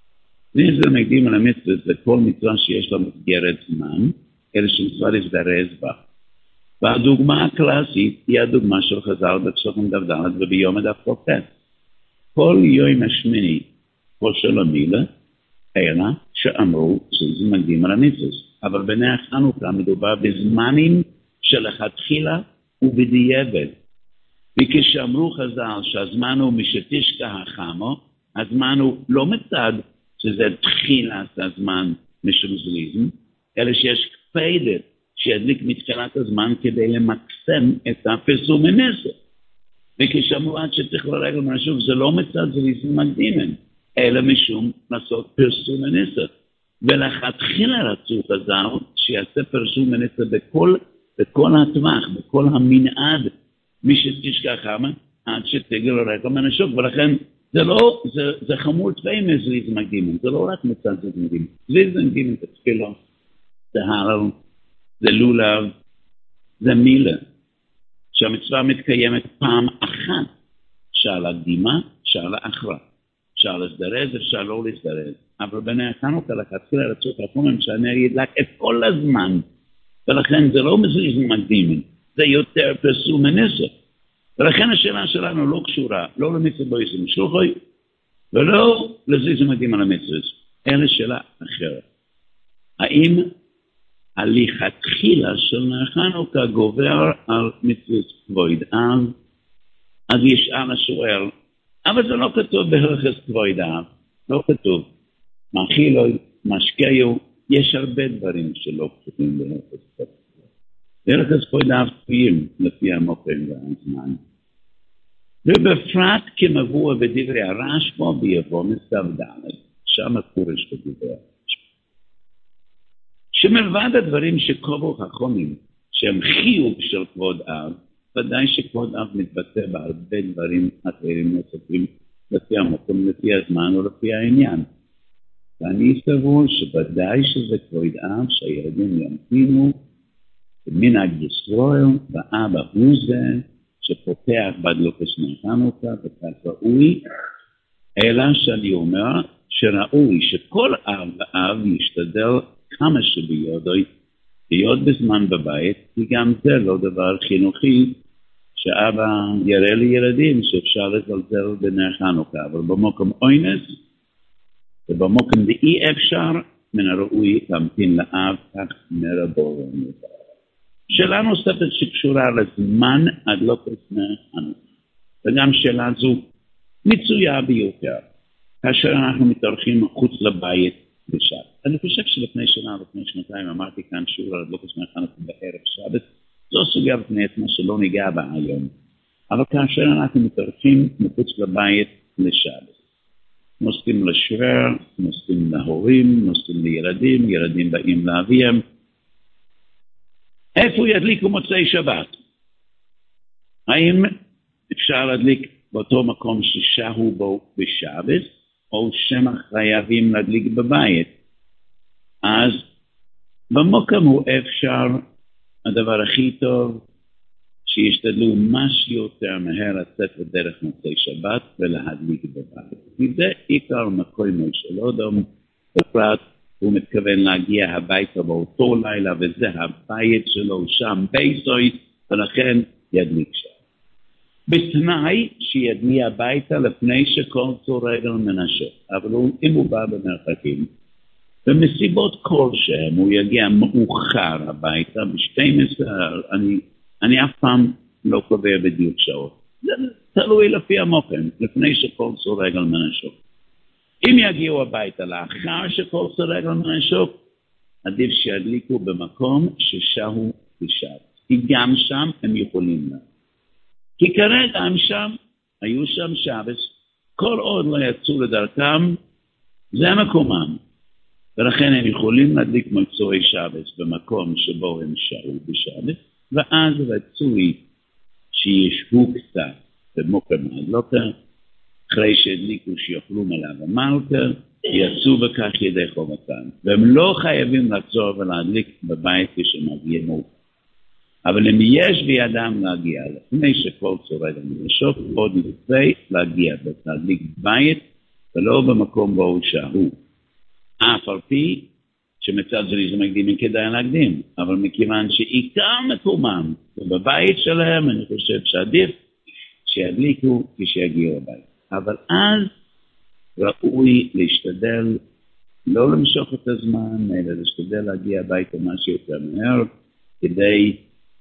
זיז מקדים על המצווה זה כל מצווה שיש לה מסגרת זמן, אלא שמצווה להזדרז בה. והדוגמה הקלאסית היא הדוגמה של חז"ל בפסוקים דף ד' וביום דף כ"ט. כל יום השמיני כל של המילה, אלא שאמרו שזה מקדים על המצווה. אבל בני החנוכה מדובר בזמנים שלכתחילה ובדיעבד. וכשאמרו חז"ל שהזמן הוא משתשכח החמו, הזמן הוא לא מצד שזה תחילת הזמן משלוזליזם, אלא שיש קפדת שידליק מתחילת הזמן כדי למקסם את הפרסום הנסר. וכשאמרו עד שצריך לרגל משהו, זה לא מצד זליזם מקדימן, אלא משום לעשות פרסום הנסר. ולכתחילה רצו חז"ל שיעשה פרסום הנסר בכל הטווח, בכל המנעד, מי שתשכח חמה, עד שתגל לרגל מנשוק, ולכן זה חמור צבאי מזליזם מקדימן, זה לא רק מצד זליזם מקדימן. זליזם מקדימן זה תפילה, זה הלל, זה לולב, זה מילה, שהמצווה מתקיימת פעם אחת, שעל הקדימה, שעל האחרה, שעל הסדרז, אפשר לא להסדרז, אבל בני החנוכה לכתחילה רצו חכמים שהנר ידלק את כל הזמן, ולכן זה לא מזליזם מקדימן, זה יותר פרסום הנסר. ולכן השאלה שלנו לא קשורה, לא למצווה בו יוסף משלוחוי, ולא לזליזם מקדימן למצווה, אלא שאלה אחרת. האם הליכת תחילה של נר חנוכה גובר על מצוות כבוד אב? אז ישאל השואל, אבל זה לא כתוב בהלכות כבוד אב, לא כתוב. מאכילו, משקהו, יש הרבה דברים שלא כתובים ברכס פוידאב. ברכס פוידאב תפויים לפי המוקרים והזמן. ובפרט כמבוא בדברי הרשב"א ביבומות דף ד', שם הקורש בדברי הרשב"א. שמלבד הדברים שקובעו חכמים, שהם חיוב של כבוד אב, ודאי שכבוד אב מתבטא בהרבה דברים אחרים נוספים, לפי המקום, לפי הזמן או לפי העניין. ואני סבור שוודאי שזה כבוד אב שהילדים ימתינו, מנהג ישראל, ואבא הוא זה שפותח בדלוקת חנוכה וכך ראוי, אלא שאני אומר שראוי שכל אב ואב ישתדל כמה שביודו להיות בזמן בבית, כי גם זה לא דבר חינוכי שאבא יראה לילדים שאפשר לזלזל בנר חנוכה, אבל במקום אונס ובמקום דאי אפשר מן הראוי להמתין לאב כך נר הבורא. שאלה נוספת שקשורה לזמן הדלוקת נר חנוכה, וגם שאלה זו מצויה ביותר כאשר אנחנו מתארחים מחוץ לבית בשבת. אני חושב שלפני שנה ולפני שנתיים אמרתי כאן שיעור על הדלוקת נר חנוכה בערב שבת. זו סוגיה בפני עצמה שלא ניגע בה היום. אבל כאשר אנחנו מתארחים מחוץ לבית לשבת, נוסעים לשוער, נוסעים להורים, נוסעים לילדים, ילדים באים לאביהם, איפה ידליקו מוצאי שבת? האם אפשר להדליק באותו מקום ששהו בו בשבת, או שמא חייבים להדליק בבית? אז במקום הוא אפשר, הדבר הכי טוב, שישתדלו מה שיותר מהר לצאת בדרך מוצאי שבת ולהדליק בבית. כי זה עיקר מקום של אדם, בפרט הוא מתכוון להגיע הביתה באותו לילה, וזה הבית שלו שם בייסוי, ולכן ידליק שם. בתנאי שיגיע הביתה לפני שכל רגל מנשק. אבל אם הוא בא במרחקים, במסיבות כלשהם הוא יגיע מאוחר הביתה, ב-12, אני אף פעם לא קובע בדיוק שעות. זה תלוי לפי המוקם, לפני שכל רגל מנשק. אם יגיעו הביתה לאחר שכל רגל מנשק, עדיף שידליקו במקום ששהו בשבת. כי גם שם הם יכולים לה. כי כרגע הם שם, היו שם שבת, כל עוד לא יצאו לדרכם, זה מקומם. ולכן הם יכולים להדליק מוצאי שבת במקום שבו הם שהו בשבת, ואז רצוי שישבו קצת במוקם הדלוקה, אחרי שהדליקו שיוכלו מלאה ומלכה, יצאו בכך ידי חובתם. והם לא חייבים לחזור ולהדליק בבית כשמגיע מאוחר. אבל אם יש בידם להגיע לפני שכל צורד המרשוק, עוד לפני להגיע להדליק בבית, ולא במקום בו הוא שהו. אף על פי שמצד שני זה מקדימים כדאי להקדים, אבל מכיוון שעיקר מקומם ובבית שלהם, אני חושב שעדיף שידליקו כשיגיעו הבית. אבל אז ראוי להשתדל לא למשוך את הזמן, אלא להשתדל להגיע הביתה משהו יותר מהר, כדי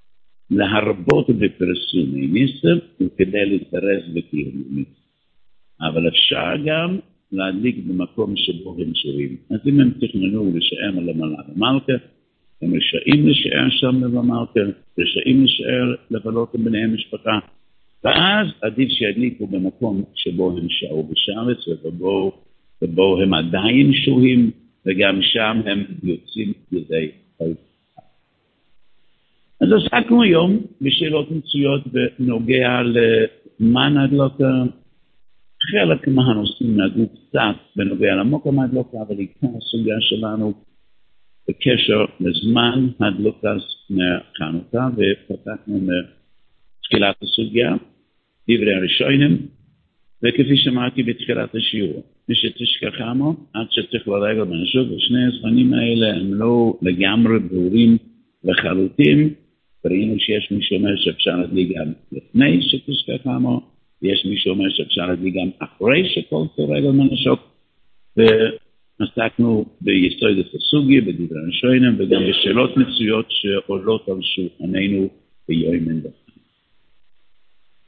להרבות בפרסומי מיסר וכדי להתפרס בקיום. אבל אפשר גם להדליק במקום שבו הם שוהים. אז אם הם תכננו לשער למעלה במלכה, הם רשאים לשער שם במלכה, רשאים לשער לבלות עם בניהם משפחה, ואז עדיף שידליקו במקום שבו הם שהו בשבת, ובו הם עדיין שוהים, וגם שם הם יוצאים ידי חלק. אז עסקנו היום בשאלות מצויות בנוגע לזמן הדלוקה. חלק מהנושאים נגעו קצת בנוגע למקום הדלוקה, אבל עיקר הסוגיה שלנו בקשר לזמן הדלוקה נר חנוכה, ופתחנו מתחילת הסוגיה, דברי הראשונים, וכפי שאמרתי בתחילת השיעור, מי שתשכחמו, עד שצריך לרגל בנשוק, ושני הזמנים האלה הם לא לגמרי ברורים וחלוטים, ראינו שיש מי שאומר שאפשר להדליק גם לפני שתשכחמו, ויש מי שאומר שאפשר להדליק גם אחרי שכל רגל מנשוק, ועסקנו ביסוד הסוגיה, בדברי הראשונים, וגם בשאלות מצויות שעולות על שולחננו ביום דחן.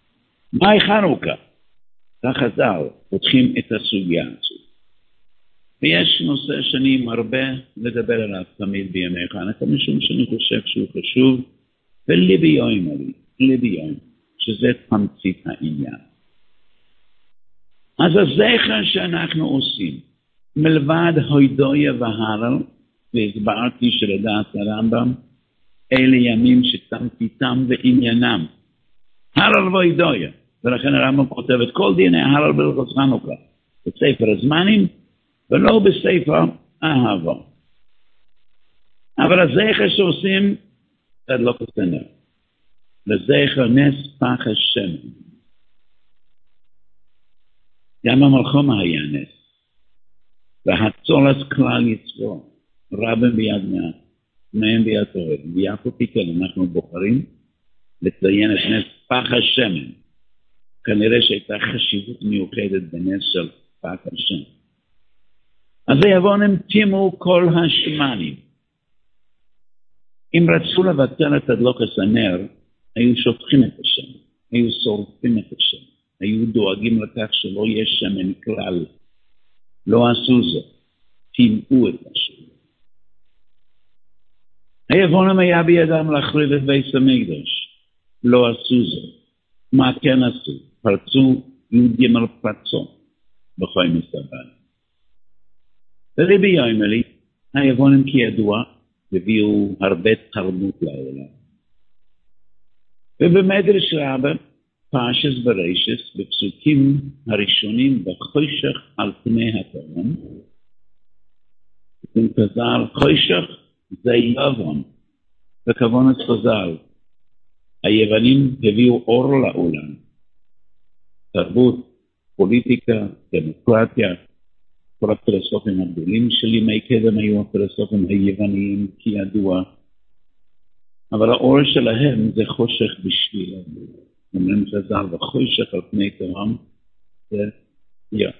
מהי חנוכה? כך חז"ל פותחים את הסוגיה הזו. ויש נושא שאני מרבה לדבר עליו תמיד בימי חנוכה, משום שאני חושב שהוא חשוב, וליבי יום עלי, שזה תמצית העניין. אז הזכר שאנחנו עושים, מלבד הוידויה והלל, והסברתי שלדעת הרמב"ם, אלה ימים שתמציתם ועניינם. הלל והוידויה, ולכן הרמב"ם כותב את כל דיני הלל בהלכות חנוכה, בספר הזמנים, ולא בספר אהבה. אבל הזכר שעושים, תדלוק הסנר. לזכר נס פח השמן. גם המלחמה היה נס. והצולס כלל יצרו, רבם ביד מעט, מהם ביד תורד. ויעקב פיקל, אנחנו בוחרים לציין את נס פח השמן. כנראה שהייתה חשיבות מיוחדת בנס של פח השמן. אז היוונים תימו כל השמנים. אם רצו לבטל את תדלוק הסנר, היו שופכים את השמן, היו שורפים את השמן, היו דואגים לכך שלא יהיה שמן כלל. לא עשו זאת, טימאו את השמן. היוונים היה בידם להחריב את בית המקדש, לא עשו זאת. מה כן עשו? פרצו י"ג פרצות בכל מסתבר. ורבי יומלי, היוונים כידוע, הביאו הרבה תרבות לעולם. ובמדרש רבה, פרשת בראשית, בפסוקים הראשונים בחושך על פני התהום, חז"ל, חושך זה יוון, וכוונת חז"ל, היוונים הביאו אור לעולם, תרבות, פוליטיקה, דמוקרטיה, כל הפילוסופים הגדולים של ימי קדם היו הפילוסופים היווניים כידוע, אבל האור שלהם זה חושך בשבילם. אומרים חז"ל, וחושך על פני תהום זה יא.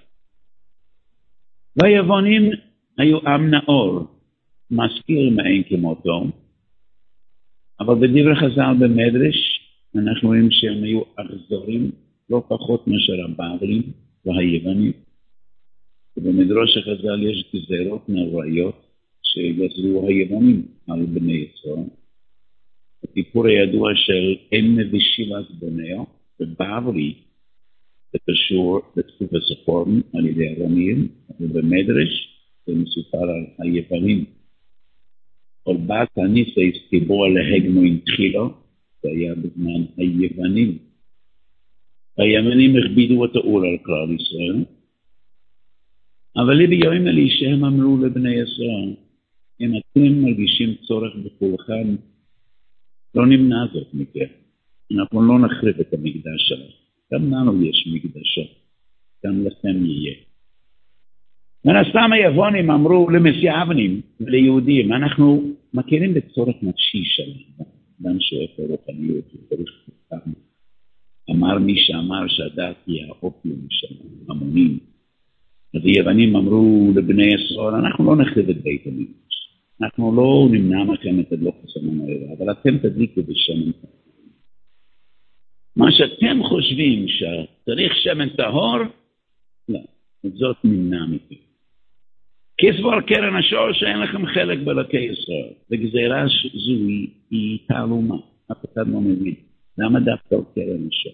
והיוונים היו עם נאור, מזכיר מאין כמותו, אבל בדברי חז"ל במדרש אנחנו רואים שהם היו אכזרים לא פחות מאשר הבבלים והיוונים. ובמדרש חז"ל יש גזירות נוראיות שגזרו היוונים על בני ישראל. הסיפור הידוע של אם ושבעת בניה, בבבלי, זה קשור לתקופת הספורם על ידי הרומאים, ובמדרש זה מסופר על היוונים. כל בת הניסה הסתיבו על ההגמוין תחילו, זה היה בזמן היוונים. היוונים הכבידו את האור על כלל ישראל, אבל לי ביום אלי שהם אמרו לבני ישראל, אם אתם מרגישים צורך בפולחן, לא נמנע זאת מכם. אנחנו לא נחריב את המקדש שלנו. גם לנו יש מקדשו. גם לכם יהיה. ונסתם היוונים אמרו למסייבנים וליהודים, אנחנו מכירים בצורך נפשי שלנו. גם שואף הרוחניות וצורך פולחן. אמר מי שאמר שהדת היא האופיום שלנו, המונים. אז היוונים אמרו לבני ישראל, אנחנו לא נחריב את בית המקדש. אנחנו לא נמנע מכם את הדלוק הסמן האלה, אבל אתם תדליקו בשמן טהור. מה שאתם חושבים שצריך שמן טהור, לא, את זאת נמנע מכם. כסבור קרן השור שאין לכם חלק בלוקי ישראל. וגזירה זו היא תעלומה, אף אחד לא מבין. למה דווקא קרן השור?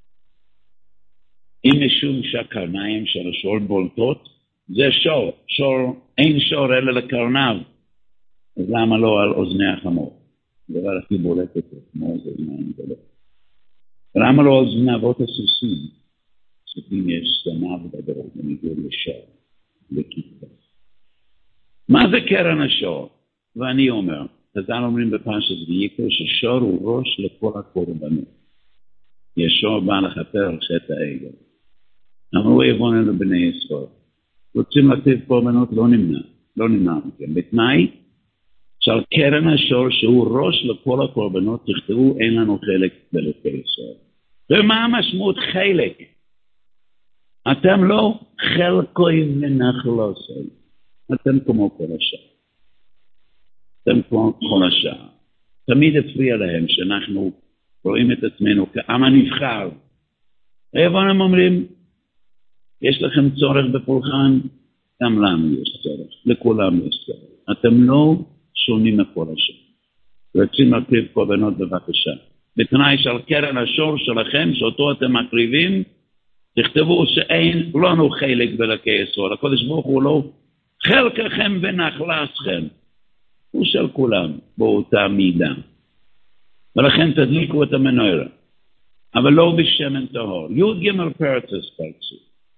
אם משום שהקרניים של השור בולטות, זה שור. אין שור אלא לקרניו. אז למה לא על אוזני החמור? הדבר הכי בולט את זה, כמו זה עיניים גדולות. למה לא על זנבות הסוסים? סוסים יש זנב גדול, בניגוד לשור, לכיפה. מה זה קרן השור? ואני אומר, חז"ל אומרים בפרשת ויקרא, ששור הוא ראש לכל הקורבנות. יש שור בא לכפר על חטא העגל. אמרו יבואנו לבני ישראל. רוצים לתת קורבנות, לא נמנע מכם. בתנאי, שעל קרן השור שהוא ראש לכל הקורבנות, תכתבו אין לנו חלק בלוקי ישראל. ומה המשמעות חלק? אתם לא חלקוי ונחלוסי. אתם כמו כל השאר. אתם כמו כל השאר. תמיד הפריע להם שאנחנו רואים את עצמנו כעם הנבחר. היוונים אומרים, יש לכם צורך בפולחן, גם לנו יש צורך, לכולם יש צורך. אתם לא שונים מכל השם. רוצים להקריב קורבנות בבקשה. בתנאי שעל קרן השור שלכם, שאותו אתם מקריבים, תכתבו שאין לנו חלק בלקי ישראל. הקדוש ברוך הוא לא חלקכם ונחלתכם. הוא של כולם באותה מידה. ולכן תדליקו את המנורה. אבל לא בשמן טהור. י' ג' פרצס פרצו.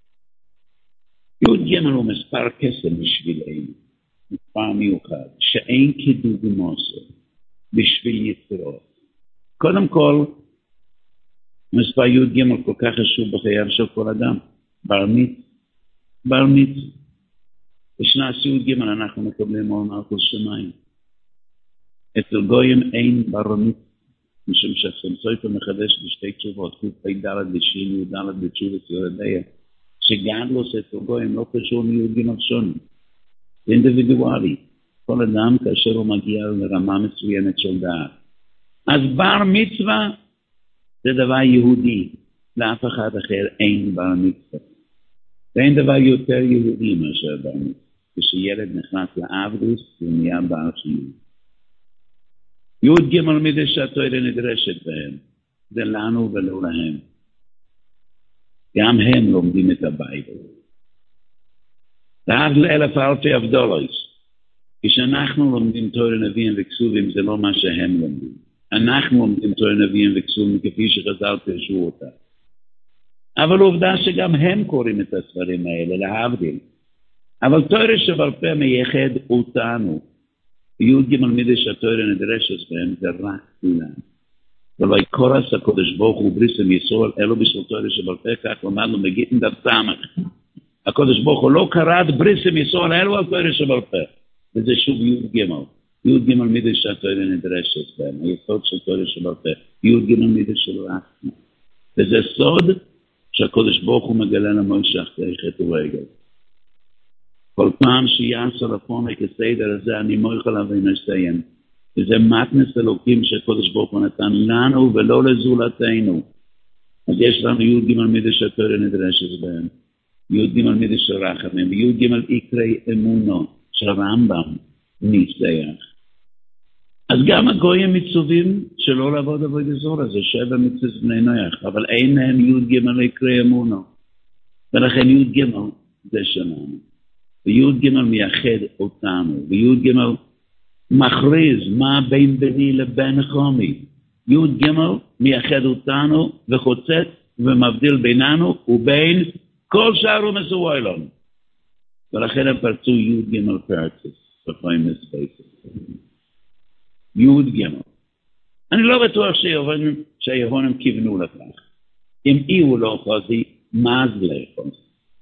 י' ג' הוא מספר קסם בשבילנו. מספר מיוחד. שאין כדוגמוסו בשביל יצירות. קודם כל, מספר י' ג' כל כך חשוב בחייו של כל אדם. בר מצווה. בשנת י' ג' אנחנו מקבלים עול מלכות שמיים. אצל גויים אין בר מצווה. משום שהסמסויפר מחדש בשתי תשובות, ק"ד בשין י"ד בתשובת יורדיה, שגדלוס אצל גויים לא קשור מיהודים שונים. זה אינדיבידואלי. כל אדם כאשר הוא מגיע לרמה מסוימת של דעת. אז בר מצווה זה דבר יהודי. לאף אחד אחר אין בר מצווה. ואין דבר יותר יהודי מאשר בר מצווה. כשילד נכנס לעבדוס, הוא נהיה בר חיים. י' ג' מידי שהתורה נדרשת בהם. זה לנו ולא להם. גם הם לומדים את הבייבל. להבדיל אלף אלפי הבדלות. כשאנחנו לומדים תורה נביאים וכסובים, זה לא מה שהם לומדים. אנחנו לומדים תורה נביאים וכסובים כפי שחז"ל פירשו אותה. אבל עובדה שגם הם קוראים את הספרים האלה, להבדיל. אבל תורה שבעל פה מייחד אותנו. י' ג' מידי שהתורה נדרשת בהם, זה רק כולם. ולא יקורס הקודש ברוך הוא בריסם יסוד, אלו בשביל תורה שבעל פה, כך למדנו בגיטין דף סמך. הקודש ברוך הוא לא קראת בריסם יסוד, אלו על תורה שבעל פה. וזה שוב י' ג'. י' ג' מידי שהתורה נדרשת בהם, היסוד של תורה שבעל פה. י' ג' מידי של רחמה. וזה סוד שהקודש ברוך הוא מגלה למוישה אחרי חטא ורגל. כל פעם שיעשה לפון כסדר הזה, אני מויך עליו ונסיים. וזה מתנס אלוקים שהקודש ברוך הוא נתן לנו ולא לזולתנו. אז יש לנו י' ג' מידי שהתורה נדרשת בהם. י' ג' מידי של רחמים. וי' ג' עיקרי אמונו של הרמב"ם ניסח. אז גם הגויים מצווים שלא לעבוד עבוד זרה, זה 7 מצוות בני נוח, אבל אין להם י' ג' עיקרי אמונו. ולכן י' ג' זה שלנו. וי' ג' מייחד אותנו, וי' ג' מכריז מה בין ביני לבין חומי. י' ג' מייחד אותנו וחוצץ ומבדיל בינינו ובין כל שאר ומסוואילון. ולכן הם פרצו י' ג' פרצס, בפעים מספייסס. י' ג'. אני לא בטוח שהיהונים כיוונו לכך. אם הוא לא חוזי, מה זה לחוזי?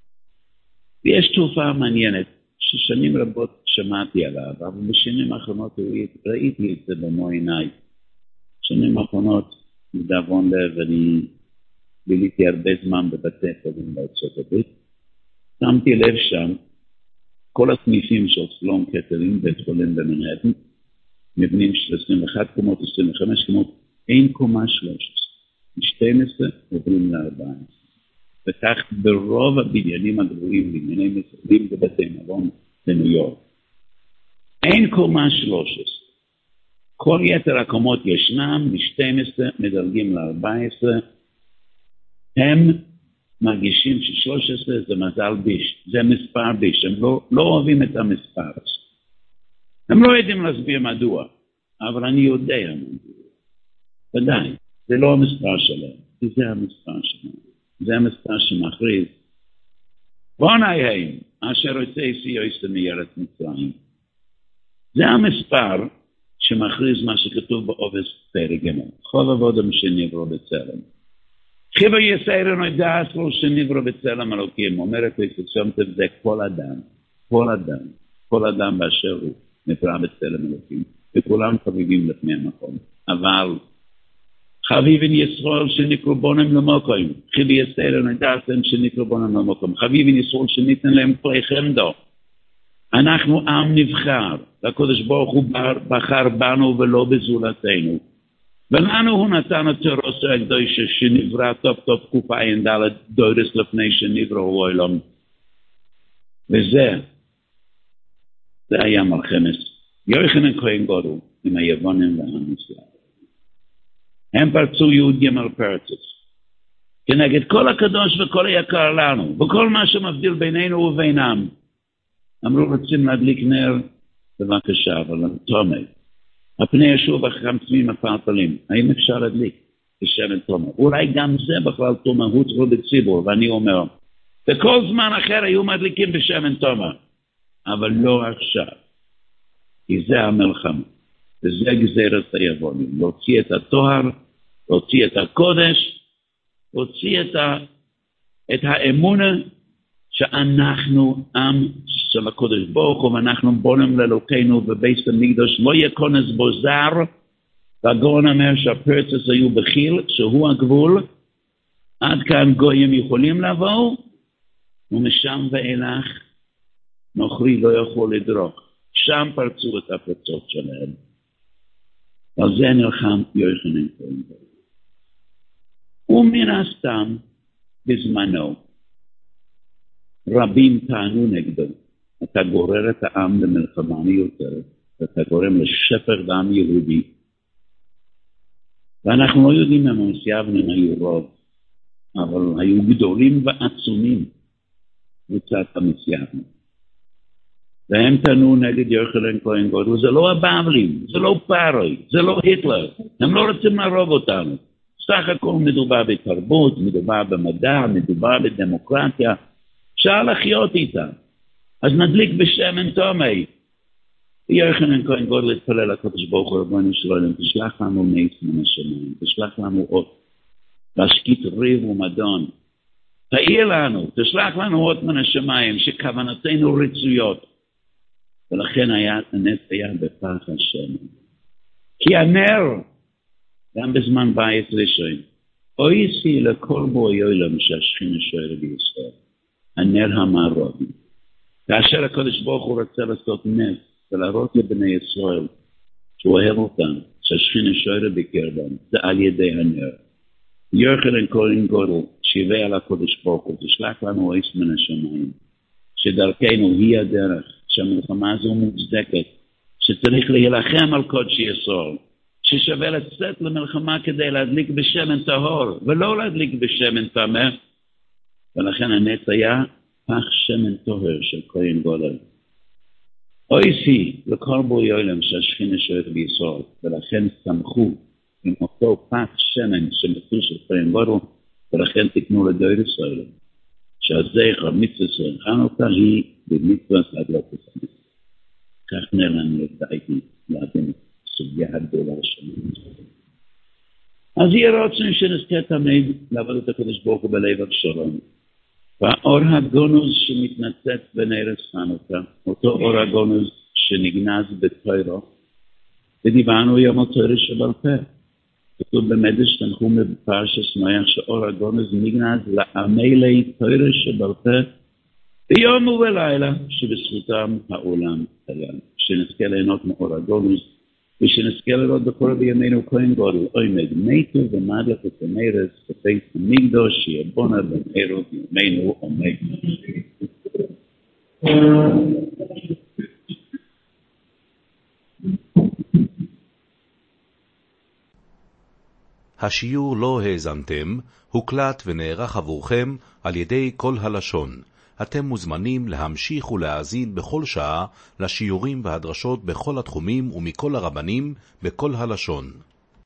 ויש תופעה מעניינת ששנים רבות שמעתי עליו, אבל בשנים האחרונות ראיתי את זה במו עיניי. שנים האחרונות, מדאבון לב, אני ביליתי הרבה זמן בבתי חולים בארצות הברית. שמתי לב שם, כל הסניפים של סלון קטרין, בית חולים במנהטן, מבנים של 21 קומות, 25 קומות, אין קומה 13. מ-12 עוברים ל-14. וכך ברוב הבניינים הגבוהים, בנייני משרדים בבתי מלון בניו יורק. אין קומה 13. כל יתר הקומות ישנם, מ-12 מדרגים ל-14. הם מרגישים ש-13 זה מזל ביש, זה מספר ביש. הם לא אוהבים את המספר. הם לא יודעים להסביר מדוע, אבל אני יודע מדוע. ודאי, זה לא המספר שלהם, זה המספר שלהם. זה המספר שמכריז. בונאיהם, אשר יוצא יוסף מארץ מצרים. זה המספר שמכריז מה שכתוב בעובס פרק ג'. כל עבודם שנברו בצלם. חיבר יסיירנו את דעת לו שנברו בצלם אלוקים. אומרת לשמתם זה כל אדם. כל אדם. כל אדם באשר הוא נברא בצלם אלוקים. וכולם חביבים לפני המקום. אבל חביבין ישראל שנקרו בונם למוקוים. חיבר יסיירנו את דעתם שנקרו בונם למוקוים. חביבין ישראל שניתן להם כלי חמדו. אנחנו עם נבחר. הקדוש ברוך הוא בחר בנו ולא בזולתנו. ולנו הוא נתן את תורתו הקדושה שנברא טוב טוב ק"ע ד' דורס לפני שנברא העולם. וזה היה מלחמת יוחנן כהן גדול עם היוונים והעם ישראל. הם פרצו יהודים על פרצות, כנגד כל הקדוש וכל היקר לנו, וכל מה שמבדיל בינינו ובינם. אמרו, רוצים להדליק נר, בבקשה, אבל תומר. הפני ישוב החכם תמים הפלפלים, האם אפשר להדליק בשמן תומר? אולי גם זה בכלל תומהות לא בציבור, ואני אומר, בכל זמן אחר היו מדליקים בשמן תומר, אבל לא עכשיו. כי זה המלחמה, וזה גזירת היוונים, להוציא את התואר, להוציא את הקודש, להוציא את האמונה שאנחנו עם של הקודש ברוך הוא, ואנחנו בונים לאלוקינו בבית המקדש, לא יכונס בו זר, והגאון אומר שהפרצות היו בחיל, שהוא הגבול, עד כאן גויים יכולים לבוא, ומשם ואילך נוכרי לא יכול לדרוך. שם פרצו את הפרצות שלהם. על זה נלחם יוחנן כהן גדול. ומן הסתם, בזמנו, רבים טענו נגדו, אתה גורר את העם למלחמה מיותרת, אתה גורם לשפר דם יהודי. ואנחנו לא יודעים אם המסייבנים היו רוב, אבל היו גדולים ועצומים מצד המסייבנים. והם טענו נגד יוחנן כהן גדול, זה לא הבבלים, זה לא פארוי, זה לא היטלר, הם לא רוצים להרוג אותנו. סך הכל מדובר בתרבות, מדובר במדע, מדובר בדמוקרטיה, אפשר לחיות איתה. אז נדליק בשמן תומי. יוחנן כהן גדול להתפלל לקדוש ברוך הוא ריבונו של עולם, תשלח לנו נס מן השמיים, תשלח לנו אות, להשקיט ריב ומדון, תאיר לנו, תשלח לנו אות מן השמיים, שכוונתנו רצויות. ולכן הנס היה בפח השמן. כי הנר, גם בזמן בית ראשון, אוי סי לכל בוי עולם שהשכינה שואר בישראל, הנר המערבי. כאשר הקדוש ברוך הוא רצה לעשות נס, ולהראות לבני ישראל, שהוא אוהב אותם, שהשכינה שואר בקרבם, זה על ידי הנר. יוחנן כהן גדול, שיבה על הקדוש ברוך הוא, תשלח לנו אש מן השמיים, שדרכנו היא הדרך, שהמלחמה הזו מוצדקת, שצריך להילחם על קודש ישראל, ששווה לצאת למלחמה כדי להדליק בשמן טהור, ולא להדליק בשמן טמא, ולכן הנס היה פח שמן טהור של כהן גדול. אוי סי לכל בוי עולם שהשכינה שואר בישראל, ולכן שמחו עם אותו פח שמן שמצוי של כהן גדול, ולכן תקנו לדור ישראל, שהזכר מצווה של חנוכה היא במצווה הדלקת הנר. כך נראה לנו לדעתי להבין סוגיה הגדולה שלנו. אז יהיה רצון שנזכה תמיד לעבוד את הקדוש ברוך הוא בלב אבשלום. והאור הגונוז שמתנצת בנרס חנוכה, אותו אור הגונוז שנגנז בתוירו, ודיברנו יום התורה שבעל פה. כתוב במדרש תנחום בפרשת נוח שאור הגונוז נגנז לעמלי תורה שבעל פה, ביום ובלילה שבזכותם העולם קיים. שנזכה ליהנות מאור הגונוז, ושנזכה לראות בכל בימינו כהן גדול, עומד מתו ומדלך את הנרס בבית המקדש, שיבונה במהרה בימינו עומד.
השיעור לא האזנתם, הוקלט ונערך עבורכם על ידי כל הלשון. אתם מוזמנים להמשיך ולהאזין בכל שעה לשיעורים והדרשות בכל התחומים ומכל הרבנים בכל הלשון.